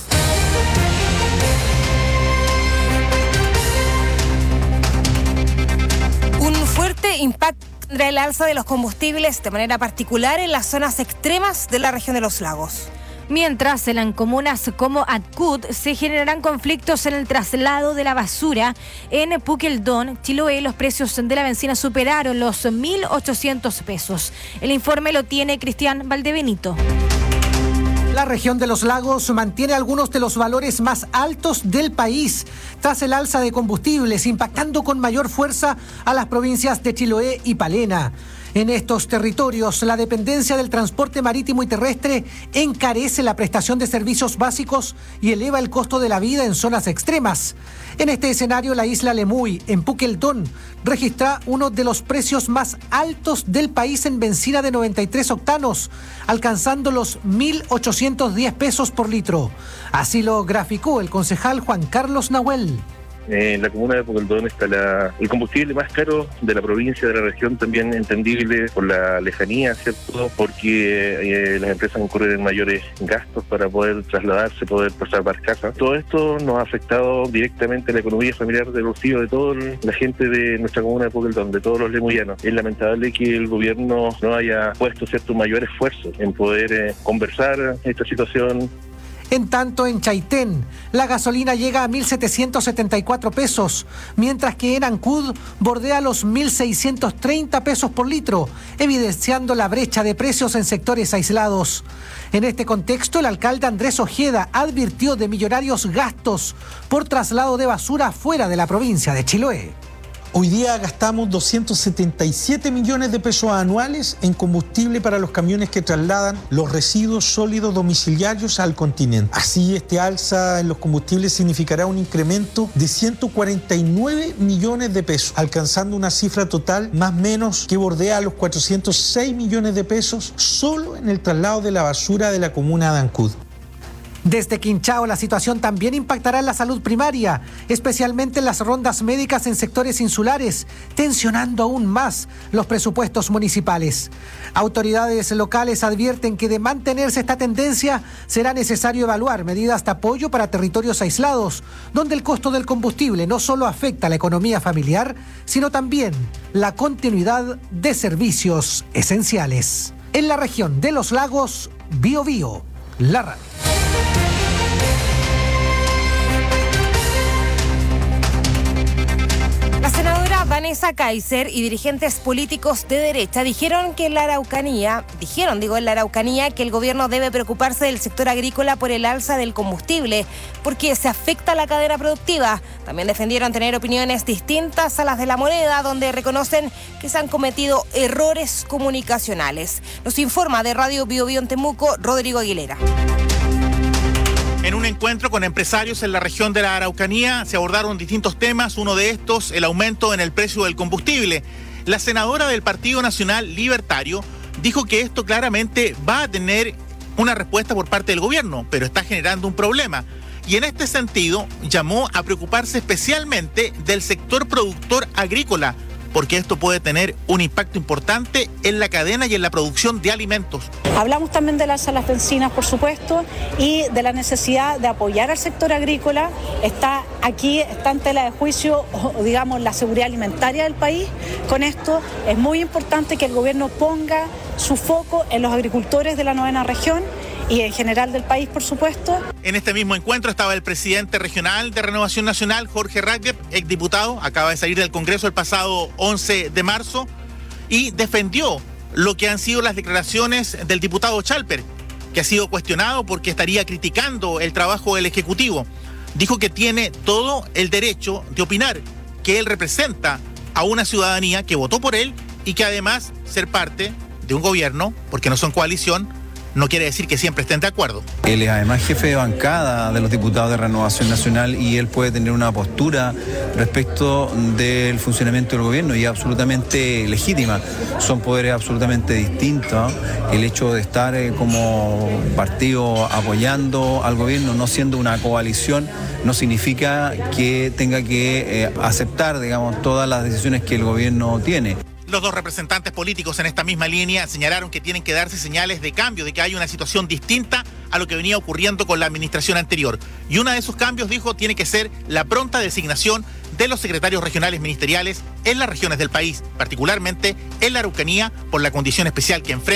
S18: Un fuerte impacto tendrá el alza de los combustibles de manera particular en las zonas extremas de la región de los lagos.
S13: Mientras en comunas como Ancud se generarán conflictos en el traslado de la basura, en Puqueldón, Chiloé, los precios de la benzina superaron los mil ochocientos pesos. El informe lo tiene Cristian Valdebenito.
S1: La región de los lagos mantiene algunos de los valores más altos del país tras el alza de combustibles, impactando con mayor fuerza a las provincias de Chiloé y Palena. En estos territorios, la dependencia del transporte marítimo y terrestre encarece la prestación de servicios básicos y eleva el costo de la vida en zonas extremas. En este escenario, la isla Lemuy, en Puqueldón, registra uno de los precios más altos del país en benzina de noventa y tres octanos, alcanzando los mil ochocientos diez pesos por litro. Así lo graficó el concejal Juan Carlos Nahuel.
S2: En la comuna de Puqueldón está la, el combustible más caro de la provincia, de la región, también entendible por la lejanía, ¿cierto? Porque eh, las empresas incurren en mayores gastos para poder trasladarse, poder pasar casa. Todo esto nos ha afectado directamente la economía familiar del bolsillo de toda la gente de nuestra comuna de Puqueldón, de todos los lemuyanos. Es lamentable que el gobierno no haya puesto, ¿cierto?, un mayor esfuerzo en poder eh, conversar esta situación.
S1: En tanto, en Chaitén, la gasolina llega a mil setecientos setenta y cuatro pesos, mientras que en Ancud bordea los mil seiscientos treinta pesos por litro, evidenciando la brecha de precios en sectores aislados. En este contexto, el alcalde Andrés Ojeda advirtió de millonarios gastos por traslado de basura fuera de la provincia de Chiloé.
S3: Hoy día gastamos doscientos setenta y siete millones de pesos anuales en combustible para los camiones que trasladan los residuos sólidos domiciliarios al continente. Así, este alza en los combustibles significará un incremento de ciento cuarenta y nueve millones de pesos, alcanzando una cifra total más o menos que bordea los cuatrocientos seis millones de pesos solo en el traslado de la basura de la comuna de Ancud.
S1: Desde Quinchao, la situación también impactará en la salud primaria, especialmente en las rondas médicas en sectores insulares, tensionando aún más los presupuestos municipales. Autoridades locales advierten que de mantenerse esta tendencia será necesario evaluar medidas de apoyo para territorios aislados, donde el costo del combustible no solo afecta a la economía familiar, sino también la continuidad de servicios esenciales. En la región de los lagos, Bío Bío, la radio.
S18: La senadora Vanessa Kaiser y dirigentes políticos de derecha dijeron que en la Araucanía, dijeron, digo, en la Araucanía que el gobierno debe preocuparse del sector agrícola por el alza del combustible, porque se afecta a la cadena productiva. También defendieron tener opiniones distintas a las de La Moneda, donde reconocen que se han cometido errores comunicacionales. Nos informa de Radio Bío Bío en Temuco, Rodrigo Aguilera.
S4: En un encuentro con empresarios en la región de la Araucanía se abordaron distintos temas, uno de estos el aumento en el precio del combustible. La senadora del Partido Nacional Libertario dijo que esto claramente va a tener una respuesta por parte del gobierno, pero está generando un problema. Y en este sentido llamó a preocuparse especialmente del sector productor agrícola, porque esto puede tener un impacto importante en la cadena y en la producción de alimentos.
S7: Hablamos también del alza de las bencinas, por supuesto, y de la necesidad de apoyar al sector agrícola. Está aquí, está en tela de juicio, digamos, la seguridad alimentaria del país. Con esto es muy importante que el gobierno ponga su foco en los agricultores de la novena región y en general del país, por supuesto.
S4: En este mismo encuentro estaba el presidente regional de Renovación Nacional, Jorge Raggep, exdiputado, acaba de salir del Congreso el pasado once de marzo, y defendió lo que han sido las declaraciones del diputado Chalper, que ha sido cuestionado porque estaría criticando el trabajo del Ejecutivo. Dijo que tiene todo el derecho de opinar, que él representa a una ciudadanía que votó por él y que además ser parte de un gobierno, porque no son coalición, no quiere decir que siempre estén de acuerdo.
S9: Él es además jefe de bancada de los diputados de Renovación Nacional y él puede tener una postura respecto del funcionamiento del gobierno y es absolutamente legítima. Son poderes absolutamente distintos. El hecho de estar eh, como partido apoyando al gobierno, no siendo una coalición, no significa que tenga que eh, aceptar, digamos, todas las decisiones que el gobierno tiene.
S4: Los dos representantes políticos en esta misma línea señalaron que tienen que darse señales de cambio, de que hay una situación distinta a lo que venía ocurriendo con la administración anterior. Y uno de esos cambios, dijo, tiene que ser la pronta designación de los secretarios regionales ministeriales en las regiones del país, particularmente en la Araucanía, por la condición especial que enfrenta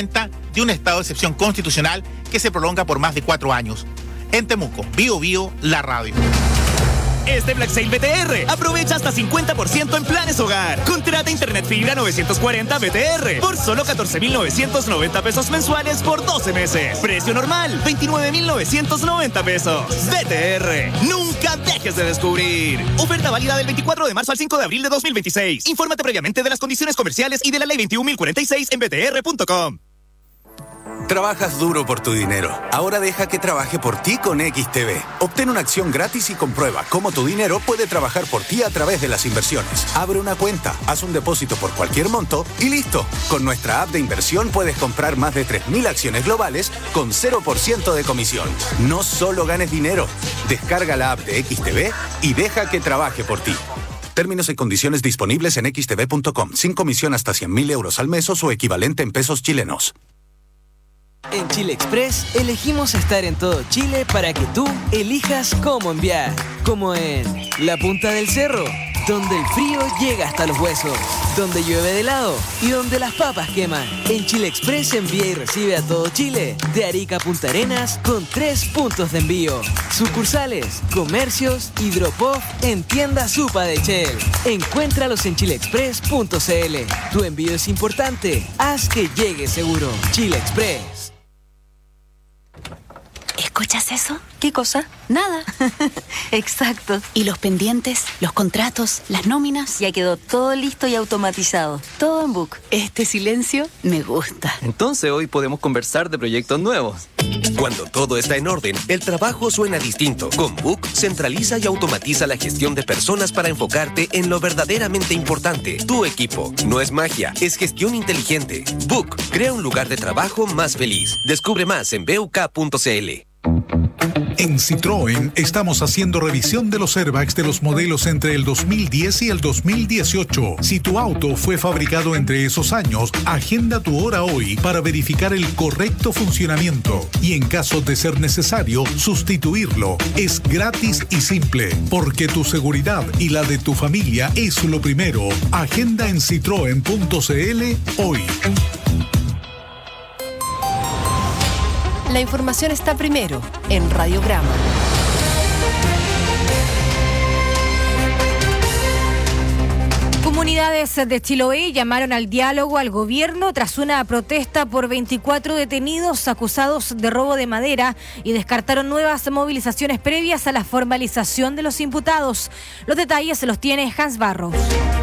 S4: de un estado de excepción constitucional que se prolonga por más de cuatro años. En Temuco, Bio Bio, la radio.
S8: Este Black Sale B T R. Aprovecha hasta cincuenta por ciento en planes hogar. Contrata internet fibra novecientos cuarenta B T R por solo catorce mil novecientos noventa pesos mensuales por doce meses. Precio normal, veintinueve mil novecientos noventa pesos. B T R. Nunca dejes de descubrir. Oferta válida del veinticuatro de marzo al cinco de abril de dos mil veintiséis. Infórmate previamente de las condiciones comerciales y de la ley veintiún mil cuarenta y seis en b t r punto com.
S10: Trabajas duro por tu dinero. Ahora deja que trabaje por ti con X T B. Obtén una acción gratis y comprueba cómo tu dinero puede trabajar por ti a través de las inversiones. Abre una cuenta, haz un depósito por cualquier monto y listo. Con nuestra app de inversión puedes comprar más de tres mil acciones globales con cero por ciento de comisión. No solo ganes dinero. Descarga la app de X T B y deja que trabaje por ti. Términos y condiciones disponibles en x t b punto com. Sin comisión hasta cien mil euros al mes o su equivalente en pesos chilenos.
S11: En Chile Express elegimos estar en todo Chile para que tú elijas cómo enviar. Como en la punta del cerro, donde el frío llega hasta los huesos, donde llueve de lado y donde las papas queman. En Chile Express envía y recibe a todo Chile, de Arica a Punta Arenas, con tres puntos de envío. Sucursales, comercios y drop-off en tienda Supa de Shell. Encuéntralos en chile express punto c l. Tu envío es importante, haz que llegue seguro. Chile Express.
S12: ¿Escuchas eso? ¿Qué cosa? Nada. Exacto. ¿Y los pendientes, los contratos, las nóminas? Ya quedó todo listo y automatizado. Todo en Book. Este silencio me gusta.
S15: Entonces hoy podemos conversar de proyectos nuevos.
S16: Cuando todo está en orden, el trabajo suena distinto. Con Book, centraliza y automatiza la gestión de personas para enfocarte en lo verdaderamente importante. Tu equipo. No es magia, es gestión inteligente. Book, crea un lugar de trabajo más feliz. Descubre más en b u k punto c l.
S27: En Citroën estamos haciendo revisión de los airbags de los modelos entre el dos mil diez y el dos mil dieciocho. Si tu auto fue fabricado entre esos años, agenda tu hora hoy para verificar el correcto funcionamiento y en caso de ser necesario, sustituirlo. Es gratis y simple, porque tu seguridad y la de tu familia es lo primero. Agenda en citroen punto c l hoy.
S28: La información está primero en Radiograma.
S13: Comunidades de Chiloé llamaron al diálogo al gobierno tras una protesta por veinticuatro detenidos acusados de robo de madera y descartaron nuevas movilizaciones previas a la formalización de los imputados. Los detalles se los tiene Hans Barros.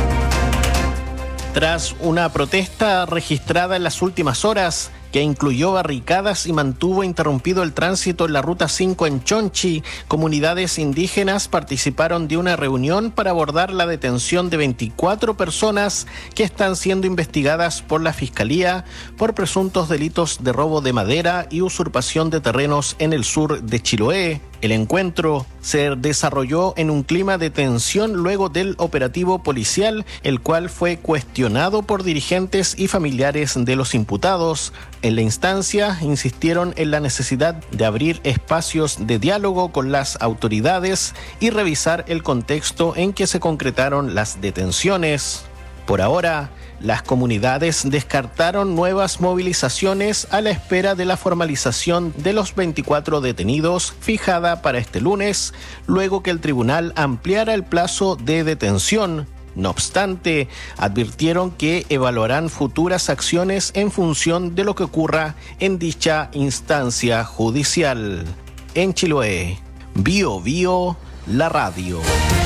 S29: Tras una protesta registrada en las últimas horas, que incluyó barricadas y mantuvo interrumpido el tránsito en la Ruta cinco en Chonchi, comunidades indígenas participaron de una reunión para abordar la detención de veinticuatro personas que están siendo investigadas por la Fiscalía por presuntos delitos de robo de madera y usurpación de terrenos en el sur de Chiloé. El encuentro se desarrolló en un clima de tensión luego del operativo policial, el cual fue cuestionado por dirigentes y familiares de los imputados. En la instancia insistieron en la necesidad de abrir espacios de diálogo con las autoridades y revisar el contexto en que se concretaron las detenciones. Por ahora, las comunidades descartaron nuevas movilizaciones a la espera de la formalización de los veinticuatro detenidos fijada para este lunes, luego que el tribunal ampliara el plazo de detención. No obstante, advirtieron que evaluarán futuras acciones en función de lo que ocurra en dicha instancia judicial. En Chiloé, Bio Bio, la radio.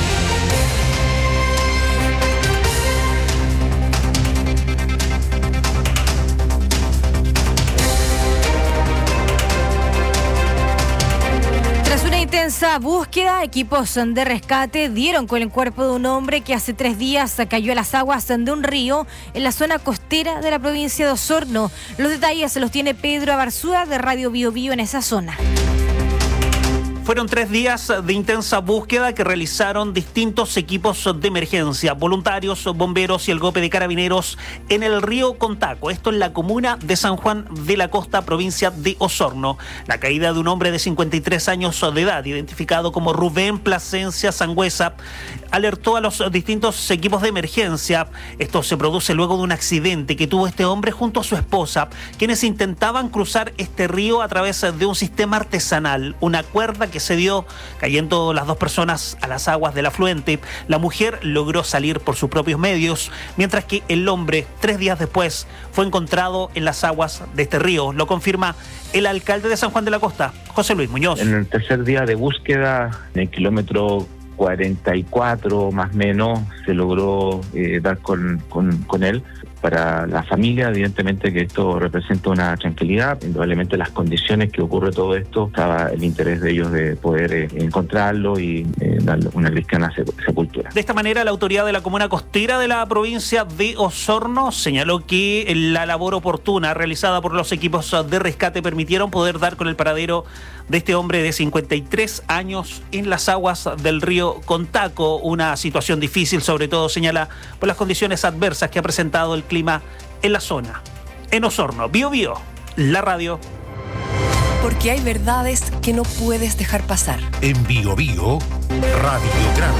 S13: Intensa búsqueda, equipos de rescate dieron con el cuerpo de un hombre que hace tres días cayó a las aguas de un río en la zona costera de la provincia de Osorno. Los detalles se los tiene Pedro Abarzúa de Radio Bio Bio en esa zona.
S5: Fueron tres días de intensa búsqueda que realizaron distintos equipos de emergencia, voluntarios, bomberos y el golpe de carabineros en el río Contaco, esto en la comuna de San Juan de la Costa, provincia de Osorno. La caída de un hombre de cincuenta y tres años de edad, identificado como Rubén Plasencia Sangüesa, alertó a los distintos equipos de emergencia. Esto se produce luego de un accidente que tuvo este hombre junto a su esposa, quienes intentaban cruzar este río a través de un sistema artesanal, una cuerda que se dio, cayendo las dos personas a las aguas del afluente. La mujer logró salir por sus propios medios, mientras que el hombre, tres días después, fue encontrado en las aguas de este río. Lo confirma el alcalde de San Juan de la Costa, José Luis Muñoz.
S6: En el tercer día de búsqueda, en el kilómetro cuarenta y cuatro más o menos, se logró eh, dar con, con, con él. Para la familia, evidentemente que esto representa una tranquilidad. Indudablemente las condiciones que ocurre todo esto, estaba el interés de ellos de poder eh, encontrarlo y eh, darle una cristiana sepultura.
S5: De esta manera, la autoridad de la comuna costera de la provincia de Osorno señaló que la labor oportuna realizada por los equipos de rescate permitieron poder dar con el paradero de este hombre de cincuenta y tres años en las aguas del río Contaco. Una situación difícil, sobre todo, señala, por las condiciones adversas que ha presentado el clima en la zona. En Osorno, Bio Bio, la radio.
S28: Porque hay verdades que no puedes dejar pasar.
S27: En Bio Bio, Radiograma.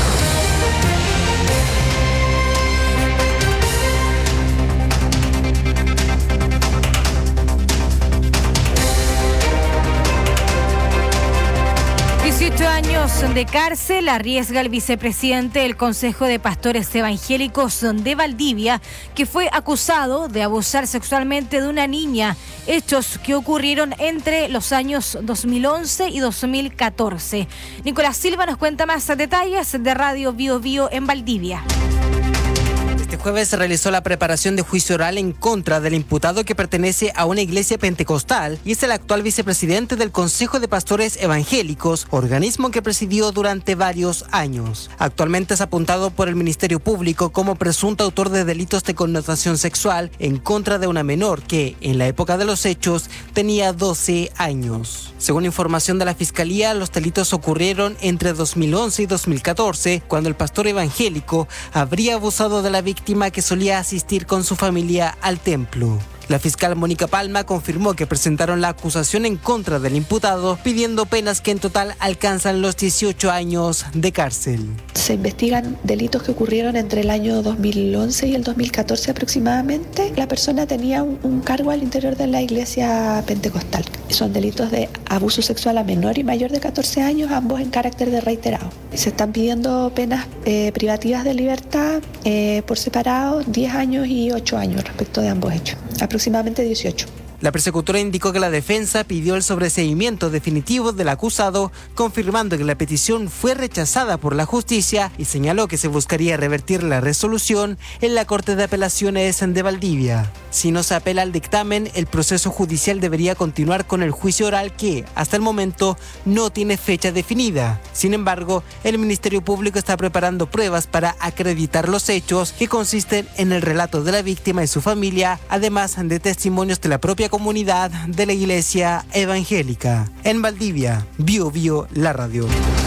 S13: dieciocho años de cárcel arriesga el vicepresidente del Consejo de Pastores Evangélicos de Valdivia, que fue acusado de abusar sexualmente de una niña, hechos que ocurrieron entre los años dos mil once y dos mil catorce. Nicolás Silva nos cuenta más detalles de Radio Bio Bio en Valdivia.
S14: Este jueves se realizó la preparación de juicio oral en contra del imputado que pertenece a una iglesia pentecostal y es el actual vicepresidente del Consejo de Pastores Evangélicos, organismo que presidió durante varios años. Actualmente es apuntado por el Ministerio Público como presunto autor de delitos de connotación sexual en contra de una menor que, en la época de los hechos, tenía doce años. Según información de la Fiscalía, los delitos ocurrieron entre dos mil once y dos mil catorce, cuando el pastor evangélico habría abusado de la víctima que solía asistir con su familia al templo. La fiscal Mónica Palma confirmó que presentaron la acusación en contra del imputado, pidiendo penas que en total alcanzan los dieciocho años de cárcel.
S17: Se investigan delitos que ocurrieron entre el año dos mil once y el dos mil catorce aproximadamente. La persona tenía un, un cargo al interior de la iglesia pentecostal. Son delitos de abuso sexual a menor y mayor de catorce años, ambos en carácter de reiterado. Se están pidiendo penas eh, privativas de libertad eh, por separado, diez años y ocho años respecto de ambos hechos. Aproximadamente dieciocho.
S14: La persecutora indicó que la defensa pidió el sobreseimiento definitivo del acusado, confirmando que la petición fue rechazada por la justicia y señaló que se buscaría revertir la resolución en la Corte de Apelaciones de Valdivia. Si no se apela al dictamen, el proceso judicial debería continuar con el juicio oral que, hasta el momento, no tiene fecha definida. Sin embargo, el Ministerio Público está preparando pruebas para acreditar los hechos, que consisten en el relato de la víctima y su familia, además de testimonios de la propia comunidad de la iglesia evangélica. En Valdivia, Bio Bio, la radio.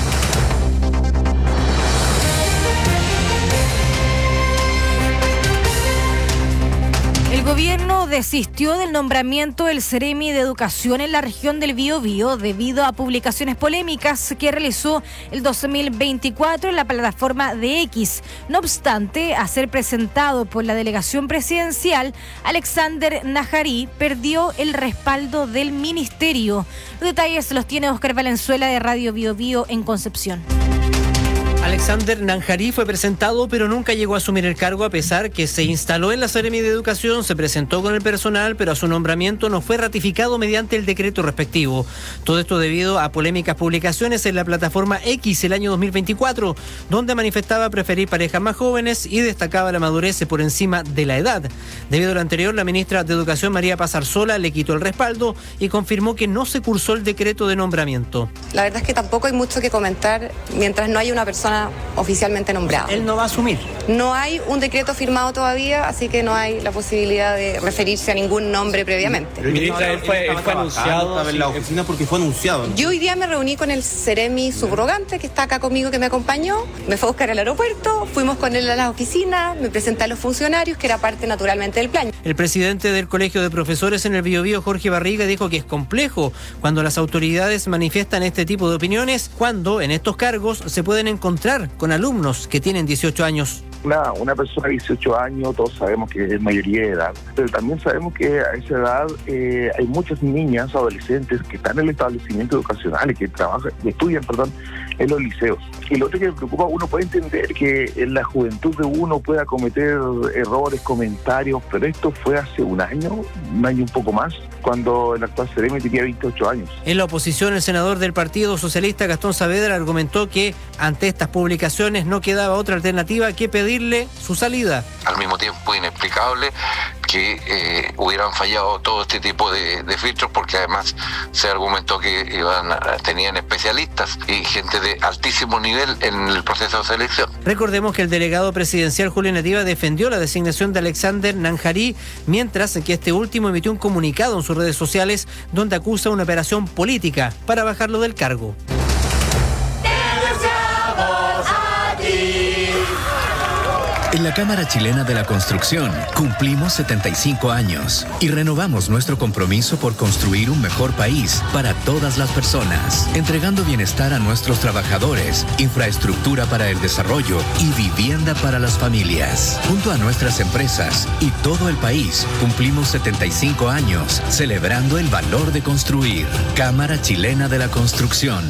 S13: El gobierno desistió del nombramiento del Ceremi de Educación en la región del Biobío debido a publicaciones polémicas que realizó el dos mil veinticuatro en la plataforma de X. No obstante, a ser presentado por la delegación presidencial, Alexander Najarí perdió el respaldo del ministerio. Los detalles los tiene Oscar Valenzuela de Radio Biobío en Concepción.
S19: Alexander Nanjarí fue presentado, pero nunca llegó a asumir el cargo, a pesar que se instaló en la Seremi de Educación, se presentó con el personal, pero a su nombramiento no fue ratificado mediante el decreto respectivo. Todo esto debido a polémicas publicaciones en la plataforma X el año dos mil veinticuatro, donde manifestaba preferir parejas más jóvenes y destacaba la madurez por encima de la edad. Debido a lo anterior, la ministra de Educación, María Paz Arzola, le quitó el respaldo y confirmó que no se cursó el decreto de nombramiento.
S20: La verdad es que tampoco hay mucho que comentar mientras no haya una persona
S2: persona oficialmente nombrada.
S19: ¿Él no va a asumir?
S2: No hay un decreto firmado todavía, así que no hay la posibilidad de referirse a ningún nombre previamente.
S3: Ministra, él fue, él fue anunciado. Estaba en la oficina porque fue anunciado, ¿no?
S2: Yo hoy día me reuní con el Seremi subrogante que está acá conmigo, que me acompañó. Me fue a buscar al aeropuerto, fuimos con él a las oficinas, me presenté a los funcionarios, que era parte naturalmente del plan.
S19: El presidente del Colegio de Profesores en el Biobío, Jorge Barriga, dijo que es complejo cuando las autoridades manifiestan este tipo de opiniones, cuando en estos cargos se pueden encontrar con alumnos que tienen dieciocho años.
S20: Una, una persona de dieciocho años, todos sabemos que es mayoría de edad, pero también sabemos que a esa edad eh, hay muchas niñas, adolescentes que están en el establecimiento educacional y que trabajan, que estudian, perdón, en los liceos. Y lo otro que me preocupa, uno puede entender que en la juventud de uno pueda cometer errores, comentarios, pero esto fue hace un año, un año un poco más, cuando el actual Seremi tenía veintiocho años.
S19: En la oposición, el senador del Partido Socialista, Gastón Saavedra, argumentó que ante estas publicaciones no quedaba otra alternativa que pedirle su salida.
S21: Al mismo tiempo inexplicable que eh, hubieran fallado todo este tipo de, de filtros, porque además se argumentó que iban a, tenían especialistas y gente de altísimo nivel en el proceso de selección.
S19: Recordemos que el delegado presidencial Julio Nativa defendió la designación de Alexander Nanjarí, mientras que este último emitió un comunicado en sus redes sociales donde acusa una operación política para bajarlo del cargo.
S22: En la Cámara Chilena de la Construcción cumplimos setenta y cinco años y renovamos nuestro compromiso por construir un mejor país para todas las personas, entregando bienestar a nuestros trabajadores, infraestructura para el desarrollo y vivienda para las familias. Junto a nuestras empresas y todo el país cumplimos setenta y cinco años celebrando el valor de construir. Cámara Chilena de la Construcción.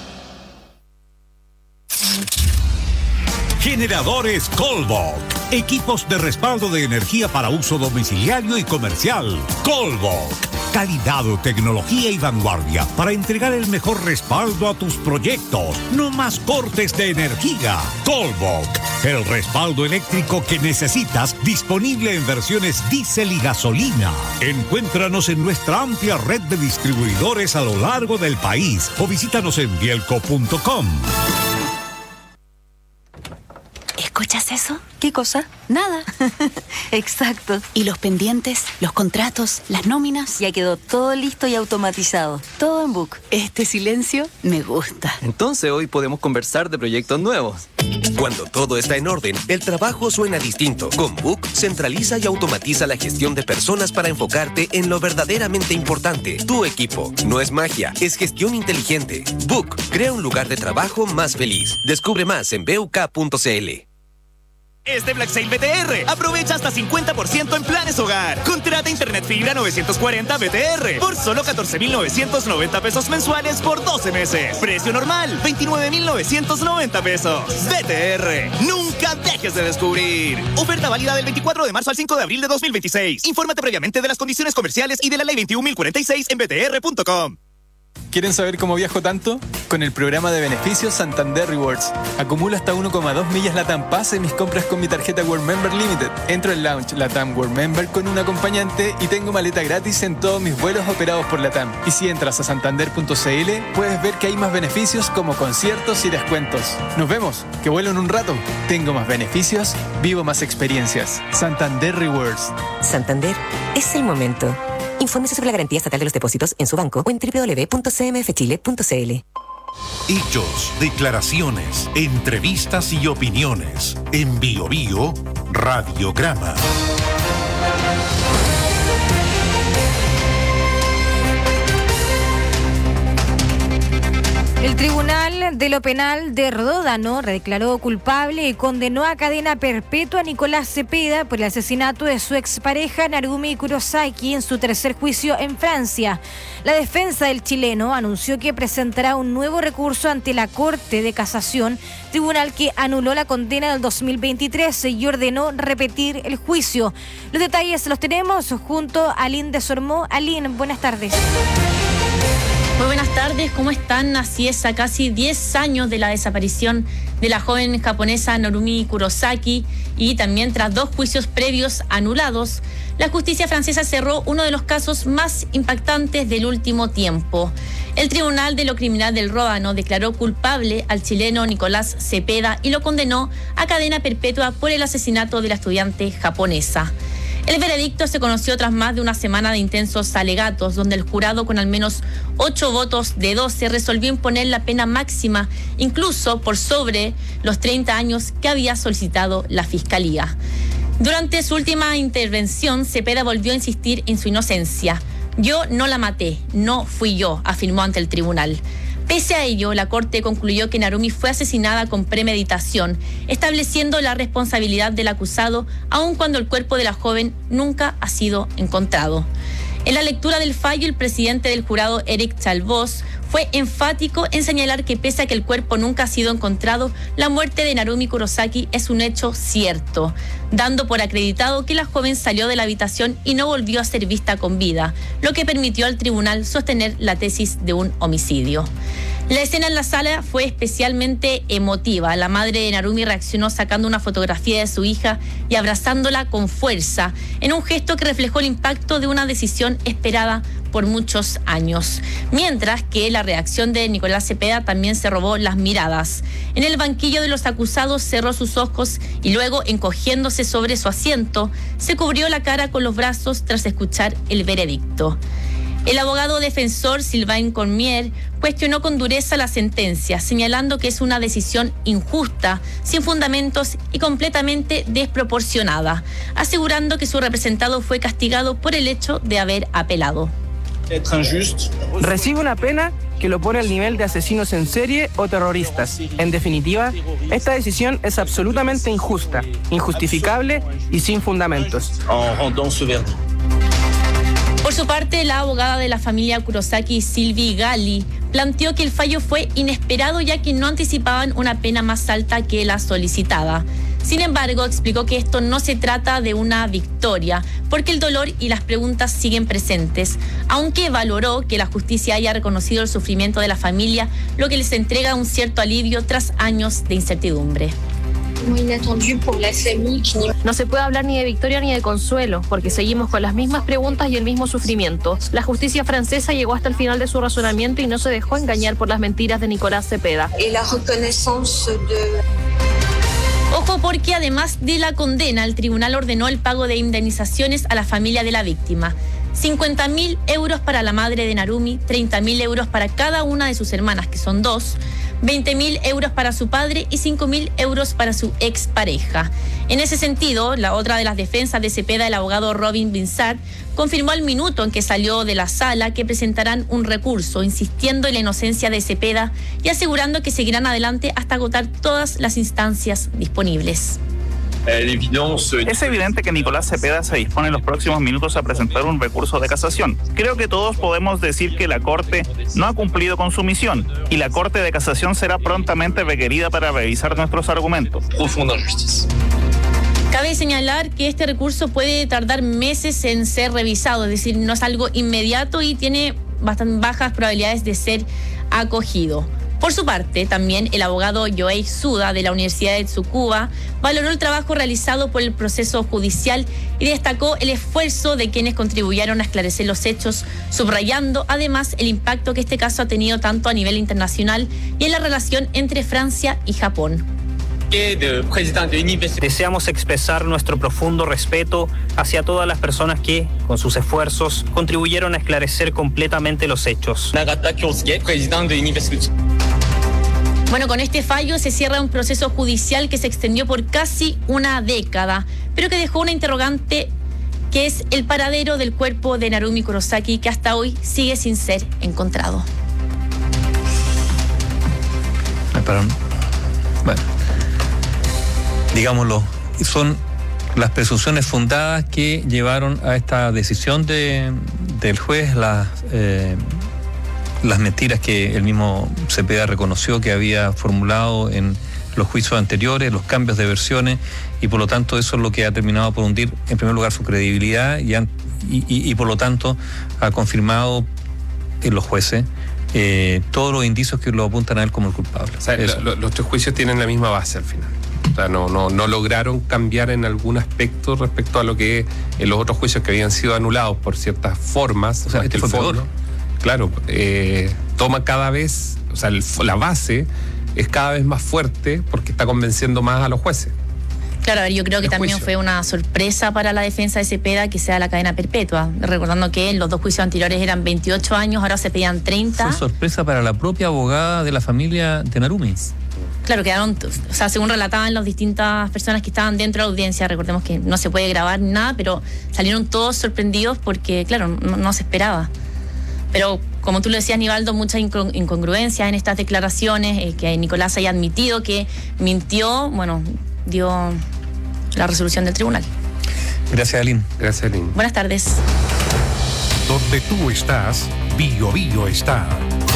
S23: Generadores Colbok. Equipos de respaldo de energía para uso domiciliario y comercial. Colbok. Calidad, tecnología y vanguardia para entregar el mejor respaldo a tus proyectos. No más cortes de energía. Colbok. El respaldo eléctrico que necesitas, disponible en versiones diésel y gasolina. Encuéntranos en nuestra amplia red de distribuidores a lo largo del país o visítanos en bielco punto com.
S12: ¿Escuchas eso? ¿Qué cosa? Nada. Exacto. ¿Y los pendientes, los contratos, las nóminas? Ya quedó todo listo y automatizado. Todo en Book. Este silencio me gusta.
S15: Entonces hoy podemos conversar de proyectos nuevos.
S16: Cuando todo está en orden, el trabajo suena distinto. Con Book, centraliza y automatiza la gestión de personas para enfocarte en lo verdaderamente importante. Tu equipo. No es magia, es gestión inteligente. Book, crea un lugar de trabajo más feliz. Descubre más en b u k punto c l.
S8: Este Black Sale B T R, aprovecha hasta cincuenta por ciento en planes hogar. Contrata internet fibra novecientos cuarenta B T R por solo catorce mil novecientos noventa pesos mensuales por doce meses. Precio normal, veintinueve mil novecientos noventa pesos. B T R, nunca dejes de descubrir. Oferta válida del veinticuatro de marzo al cinco de abril de dos mil veintiséis. Infórmate previamente de las condiciones comerciales y de la ley veintiún mil cuarenta y seis en b t r punto com.
S15: ¿Quieren saber cómo viajo tanto? Con el programa de beneficios Santander Rewards. Acumulo hasta uno coma dos millas LATAM Pass en mis compras con mi tarjeta World Member Limited. Entro en Lounge LATAM World Member con un acompañante y tengo maleta gratis en todos mis vuelos operados por LATAM. Y si entras a santander punto c l, puedes ver que hay más beneficios como conciertos y descuentos. Nos vemos, que vuelo en un rato. Tengo más beneficios, vivo más experiencias. Santander Rewards.
S24: Santander, es el momento. Infórmese sobre la garantía estatal de los depósitos en su banco o en w w w punto c m f chile punto c l.
S27: Hechos, declaraciones, entrevistas y opiniones. En Bio Bio, Radiograma.
S13: El Tribunal de lo Penal de Ródano declaró culpable y condenó a cadena perpetua a Nicolás Cepeda por el asesinato de su expareja Narumi Kurosaki en su tercer juicio en Francia. La defensa del chileno anunció que presentará un nuevo recurso ante la Corte de Casación, tribunal que anuló la condena del dos mil veintitrés y ordenó repetir el juicio. Los detalles los tenemos junto a Aline de Sormó. Aline, buenas tardes.
S1: Muy buenas tardes, ¿cómo están? Así es, a casi diez años de la desaparición de la joven japonesa Narumi Kurosaki y también tras dos juicios previos anulados, la justicia francesa cerró uno de los casos más impactantes del último tiempo. El Tribunal de lo Criminal del Ródano declaró culpable al chileno Nicolás Cepeda y lo condenó a cadena perpetua por el asesinato de la estudiante japonesa. El veredicto se conoció tras más de una semana de intensos alegatos, donde el jurado, con al menos ocho votos de doce, resolvió imponer la pena máxima, incluso por sobre los treinta años que había solicitado la Fiscalía. Durante su última intervención, Cepeda volvió a insistir en su inocencia. Yo no la maté, no fui yo, afirmó ante el tribunal. Pese a ello, la Corte concluyó que Narumi fue asesinada con premeditación, estableciendo la responsabilidad del acusado, aun cuando el cuerpo de la joven nunca ha sido encontrado. En la lectura del fallo, el presidente del jurado, Eric Chalbós, fue enfático en señalar que pese a que el cuerpo nunca ha sido encontrado, la muerte de Narumi Kurosaki es un hecho cierto, dando por acreditado que la joven salió de la habitación y no volvió a ser vista con vida, lo que permitió al tribunal sostener la tesis de un homicidio. La escena en la sala fue especialmente emotiva. La madre de Narumi reaccionó sacando una fotografía de su hija y abrazándola con fuerza, en un gesto que reflejó el impacto de una decisión esperada por muchos años. Mientras que la reacción de Nicolás Cepeda también se robó las miradas. En el banquillo de los acusados cerró sus ojos y luego, encogiéndose sobre su asiento, se cubrió la cara con los brazos tras escuchar el veredicto. El abogado defensor Sylvain Cormier cuestionó con dureza la sentencia, señalando que es una decisión injusta, sin fundamentos y completamente desproporcionada, asegurando que su representado fue castigado por el hecho de haber apelado.
S4: Recibe una pena que lo pone al nivel de asesinos en serie o terroristas. En definitiva, esta decisión es absolutamente injusta, injustificable y sin fundamentos.
S1: Por su parte, la abogada de la familia Kurosaki, Sylvie Galli, planteó que el fallo fue inesperado ya que no anticipaban una pena más alta que la solicitada. Sin embargo, explicó que esto no se trata de una victoria, porque el dolor y las preguntas siguen presentes, aunque valoró que la justicia haya reconocido el sufrimiento de la familia, lo que les entrega un cierto alivio tras años de incertidumbre.
S7: No se puede hablar ni de victoria ni de consuelo, porque seguimos con las mismas preguntas y el mismo sufrimiento. La justicia francesa llegó hasta el final de su razonamiento y no se dejó engañar por las mentiras de Nicolás Cepeda.
S1: Ojo, porque además de la condena, el tribunal ordenó el pago de indemnizaciones a la familia de la víctima. cincuenta mil euros para la madre de Narumi, treinta mil euros para cada una de sus hermanas, que son dos, veinte mil euros para su padre y cinco mil euros para su expareja. En ese sentido, la otra de las defensas de Cepeda, el abogado Robin Vinsart, confirmó al minuto en que salió de la sala que presentarán un recurso, insistiendo en la inocencia de Cepeda y asegurando que seguirán adelante hasta agotar todas las instancias disponibles.
S9: Es evidente que Nicolás Cepeda se dispone en los próximos minutos a presentar un recurso de casación. Creo que todos podemos decir que la Corte no ha cumplido con su misión y la Corte de Casación será prontamente requerida para revisar nuestros argumentos.
S1: Cabe señalar que este recurso puede tardar meses en ser revisado, es decir, no es algo inmediato y tiene bastante bajas probabilidades de ser acogido. Por su parte, también el abogado Yohei Suda de la Universidad de Tsukuba valoró el trabajo realizado por el proceso judicial y destacó el esfuerzo de quienes contribuyeron a esclarecer los hechos, subrayando además el impacto que este caso ha tenido tanto a nivel internacional y en la relación entre Francia y Japón.
S10: Deseamos expresar nuestro profundo respeto hacia todas las personas que, con sus esfuerzos, contribuyeron a esclarecer completamente los hechos.
S1: Bueno, con este fallo se cierra un proceso judicial que se extendió por casi una década, pero que dejó una interrogante, que es el paradero del cuerpo de Narumi Kurosaki, que hasta hoy sigue sin ser encontrado.
S11: Perdón. Bueno, digámoslo, son las presunciones fundadas que llevaron a esta decisión de, del juez, las, eh, las mentiras que el mismo Cepeda reconoció que había formulado en los juicios anteriores, los cambios de versiones, y por lo tanto eso es lo que ha terminado por hundir en primer lugar su credibilidad y, han, y, y, y por lo tanto ha confirmado en los jueces eh, todos los indicios que lo apuntan a él como el culpable.
S5: O sea, lo, lo, los tres juicios tienen la misma base al final. O sea, no, no, no lograron cambiar en algún aspecto respecto a lo que en los otros juicios que habían sido anulados por ciertas formas.
S11: O sea, este
S5: el
S11: fue
S5: fondo,
S11: peor.
S5: Claro, eh, toma cada vez, o sea, el, la base es cada vez más fuerte porque está convenciendo más a los jueces.
S1: Claro, a ver, yo creo que
S5: El
S1: también
S5: juicio.
S1: fue una sorpresa para la defensa de Cepeda que sea la cadena perpetua, recordando que en los dos juicios anteriores eran veintiocho años, ahora se pedían treinta.
S11: Fue sorpresa para la propia abogada de la familia de Narumi.
S1: Claro, quedaron, o sea, según relataban las distintas personas que estaban dentro de la audiencia, recordemos que no se puede grabar ni nada, pero salieron todos sorprendidos porque, claro, no, no se esperaba. Pero, como tú lo decías, Nivaldo, muchas incon- incongruencias en estas declaraciones, eh, que Nicolás haya admitido que mintió, bueno, dio la resolución del tribunal.
S11: Gracias, Aline.
S5: Gracias, Aline.
S1: Buenas tardes.
S27: Donde tú estás, Bio Bio está.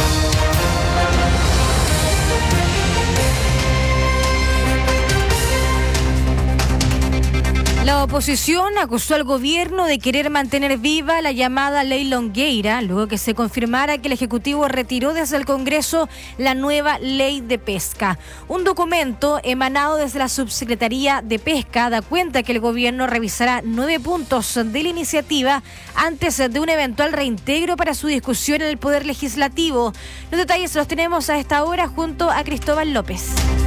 S13: La oposición acusó al gobierno de querer mantener viva la llamada Ley Longueira, luego que se confirmara que el Ejecutivo retiró desde el Congreso la nueva Ley de Pesca. Un documento emanado desde la Subsecretaría de Pesca da cuenta que el gobierno revisará nueve puntos de la iniciativa antes de un eventual reintegro para su discusión en el Poder Legislativo. Los detalles los tenemos a esta hora junto a Cristóbal López.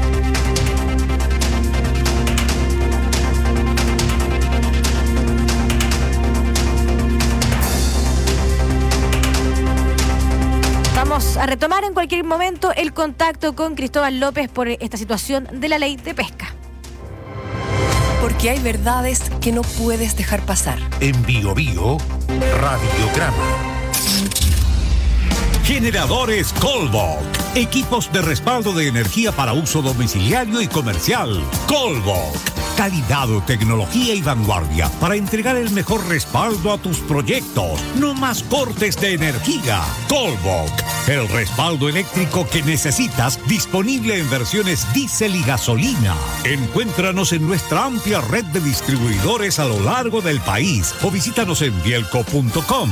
S13: Vamos a retomar en cualquier momento el contacto con Cristóbal López por esta situación de la ley de pesca.
S6: Porque hay verdades que no puedes dejar pasar.
S27: En Bio Bio, radiograma.
S23: Generadores Colbok. Equipos de respaldo de energía para uso domiciliario y comercial. Colbok. Calidad, tecnología y vanguardia para entregar el mejor respaldo a tus proyectos. No más cortes de energía. Colbok. El respaldo eléctrico que necesitas, disponible en versiones diésel y gasolina. Encuéntranos en nuestra amplia red de distribuidores a lo largo del país o visítanos en bielco punto com.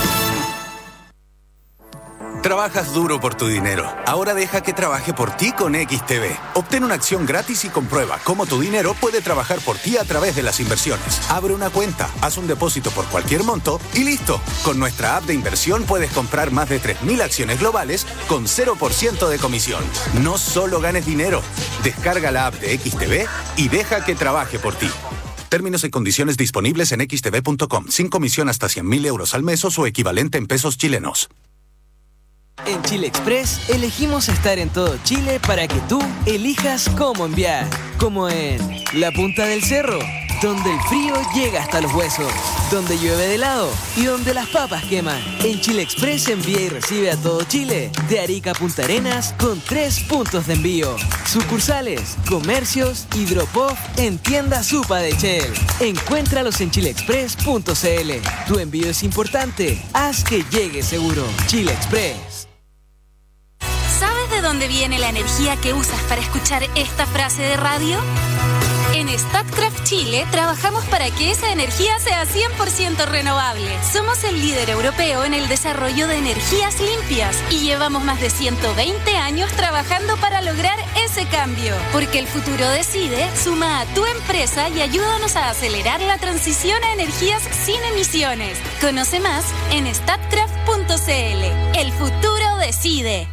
S14: Trabajas duro por tu dinero. Ahora deja que trabaje por ti con X T B. Obtén una acción gratis y comprueba cómo tu dinero puede trabajar por ti a través de las inversiones. Abre una cuenta, haz un depósito por cualquier monto y listo. Con nuestra app de inversión puedes comprar más de tres mil acciones globales con cero por ciento de comisión. No solo ganes dinero. Descarga la app de X T B y deja que trabaje por ti. Términos y condiciones disponibles en x t b punto com. Sin comisión hasta cien mil euros al mes o su equivalente en pesos chilenos.
S17: En Chile Express elegimos estar en todo Chile para que tú elijas cómo enviar. Como en la punta del cerro, donde el frío llega hasta los huesos, donde llueve de helado y donde las papas queman. En Chile Express envía y recibe a todo Chile, de Arica a Punta Arenas, con tres puntos de envío. Sucursales, comercios y drop-off en tienda Supa de Shell. Encuéntralos en chile express punto c l. Tu envío es importante, haz que llegue seguro. Chile Express.
S18: ¿Sabes de dónde viene la energía que usas para escuchar esta frase de radio? En Statkraft Chile trabajamos para que esa energía sea cien por ciento renovable. Somos el líder europeo en el desarrollo de energías limpias y llevamos más de ciento veinte años trabajando para lograr ese cambio. Porque el futuro decide, suma a tu empresa y ayúdanos a acelerar la transición a energías sin emisiones. Conoce más en statkraft punto c l. El futuro decide.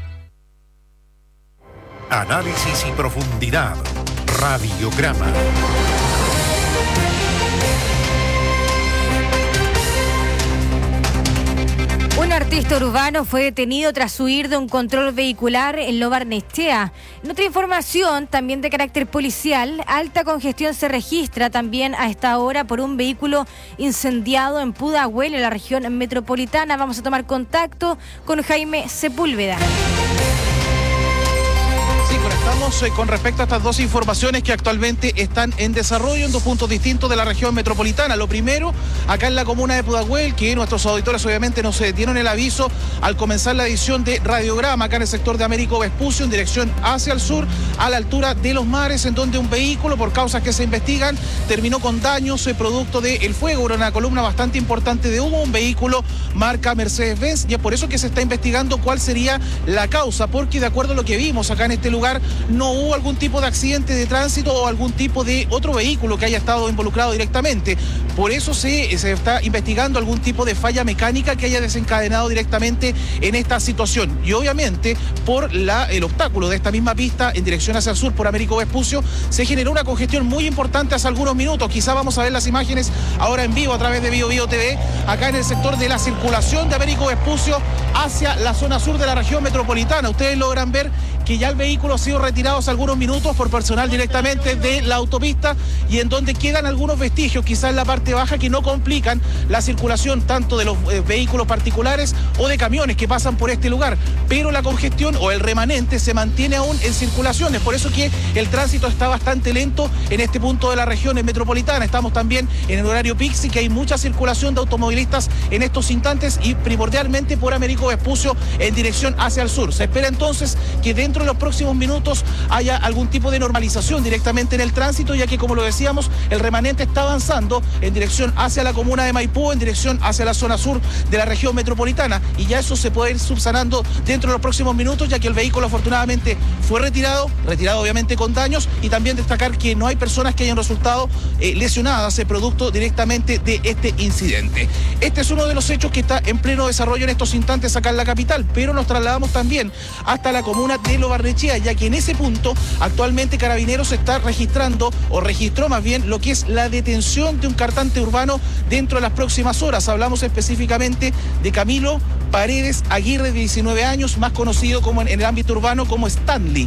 S27: Análisis y profundidad. Radiograma.
S13: Un artista urbano fue detenido tras huir de un control vehicular en Lo Barnechea. En otra información, también de carácter policial, alta congestión se registra también a esta hora por un vehículo incendiado en Pudahuel, en la región metropolitana. Vamos a tomar contacto con Jaime Sepúlveda.
S25: Sí, correcto.
S2: Estamos eh, con respecto a estas dos informaciones que actualmente están en desarrollo en dos puntos distintos de la región metropolitana. Lo primero, acá en la comuna de Pudahuel, que nuestros auditores obviamente nos eh, dieron el aviso al comenzar la edición de Radiograma, acá en el sector de Américo Vespucio, en dirección hacia el sur, a la altura de Los Mares, en donde un vehículo, por causas que se investigan, terminó con daños eh, producto del fuego. Era una columna bastante importante de humo, un vehículo marca Mercedes-Benz, y es por eso que se está investigando cuál sería la causa, porque de acuerdo a lo que vimos acá en este lugar, no hubo algún tipo de accidente de tránsito o algún tipo de otro vehículo que haya estado involucrado directamente. Por eso se, se está investigando algún tipo de falla mecánica que haya desencadenado directamente en esta situación. Y obviamente, por la, el obstáculo de esta misma pista en dirección hacia el sur por Américo Vespucio, se generó una congestión muy importante hace algunos minutos. Quizá vamos a ver las imágenes ahora en vivo a través de Bio Bio T V, acá en el sector de la circulación de Américo Vespucio hacia la zona sur de la región metropolitana. Ustedes logran ver que ya el vehículo ha sido retirado hace algunos minutos por personal directamente de la autopista, y en donde quedan algunos vestigios, quizás en la parte baja, que no complican la circulación tanto de los eh, vehículos particulares o de camiones que pasan por este lugar, pero la congestión o el remanente se mantiene aún en circulación. Es por eso que el tránsito está bastante lento en este punto de la región metropolitana. Estamos también en el horario Pixi, que hay mucha circulación de automovilistas en estos instantes, y primordialmente por Américo Vespucio en dirección hacia el sur. Se espera entonces que dentro de los próximos minutos haya algún tipo de normalización directamente en el tránsito, ya que, como lo decíamos, el remanente está avanzando en dirección hacia la comuna de Maipú, en dirección hacia la zona sur de la región metropolitana, y ya eso se puede ir subsanando dentro de los próximos minutos, ya que el vehículo afortunadamente fue retirado, retirado obviamente con daños, y también destacar que no hay personas que hayan resultado eh, lesionadas eh, producto directamente de este incidente. Este es uno de los hechos que está en pleno desarrollo en estos instantes acá en la capital, pero nos trasladamos también hasta la comuna de Lo Barnechea, ya que en ese punto actualmente Carabineros está registrando, o registró más bien, lo que es la detención de un cartante urbano dentro de las próximas horas. Hablamos específicamente de Camilo Paredes Aguirre, de diecinueve años, más conocido como en, en el ámbito urbano como Stanley.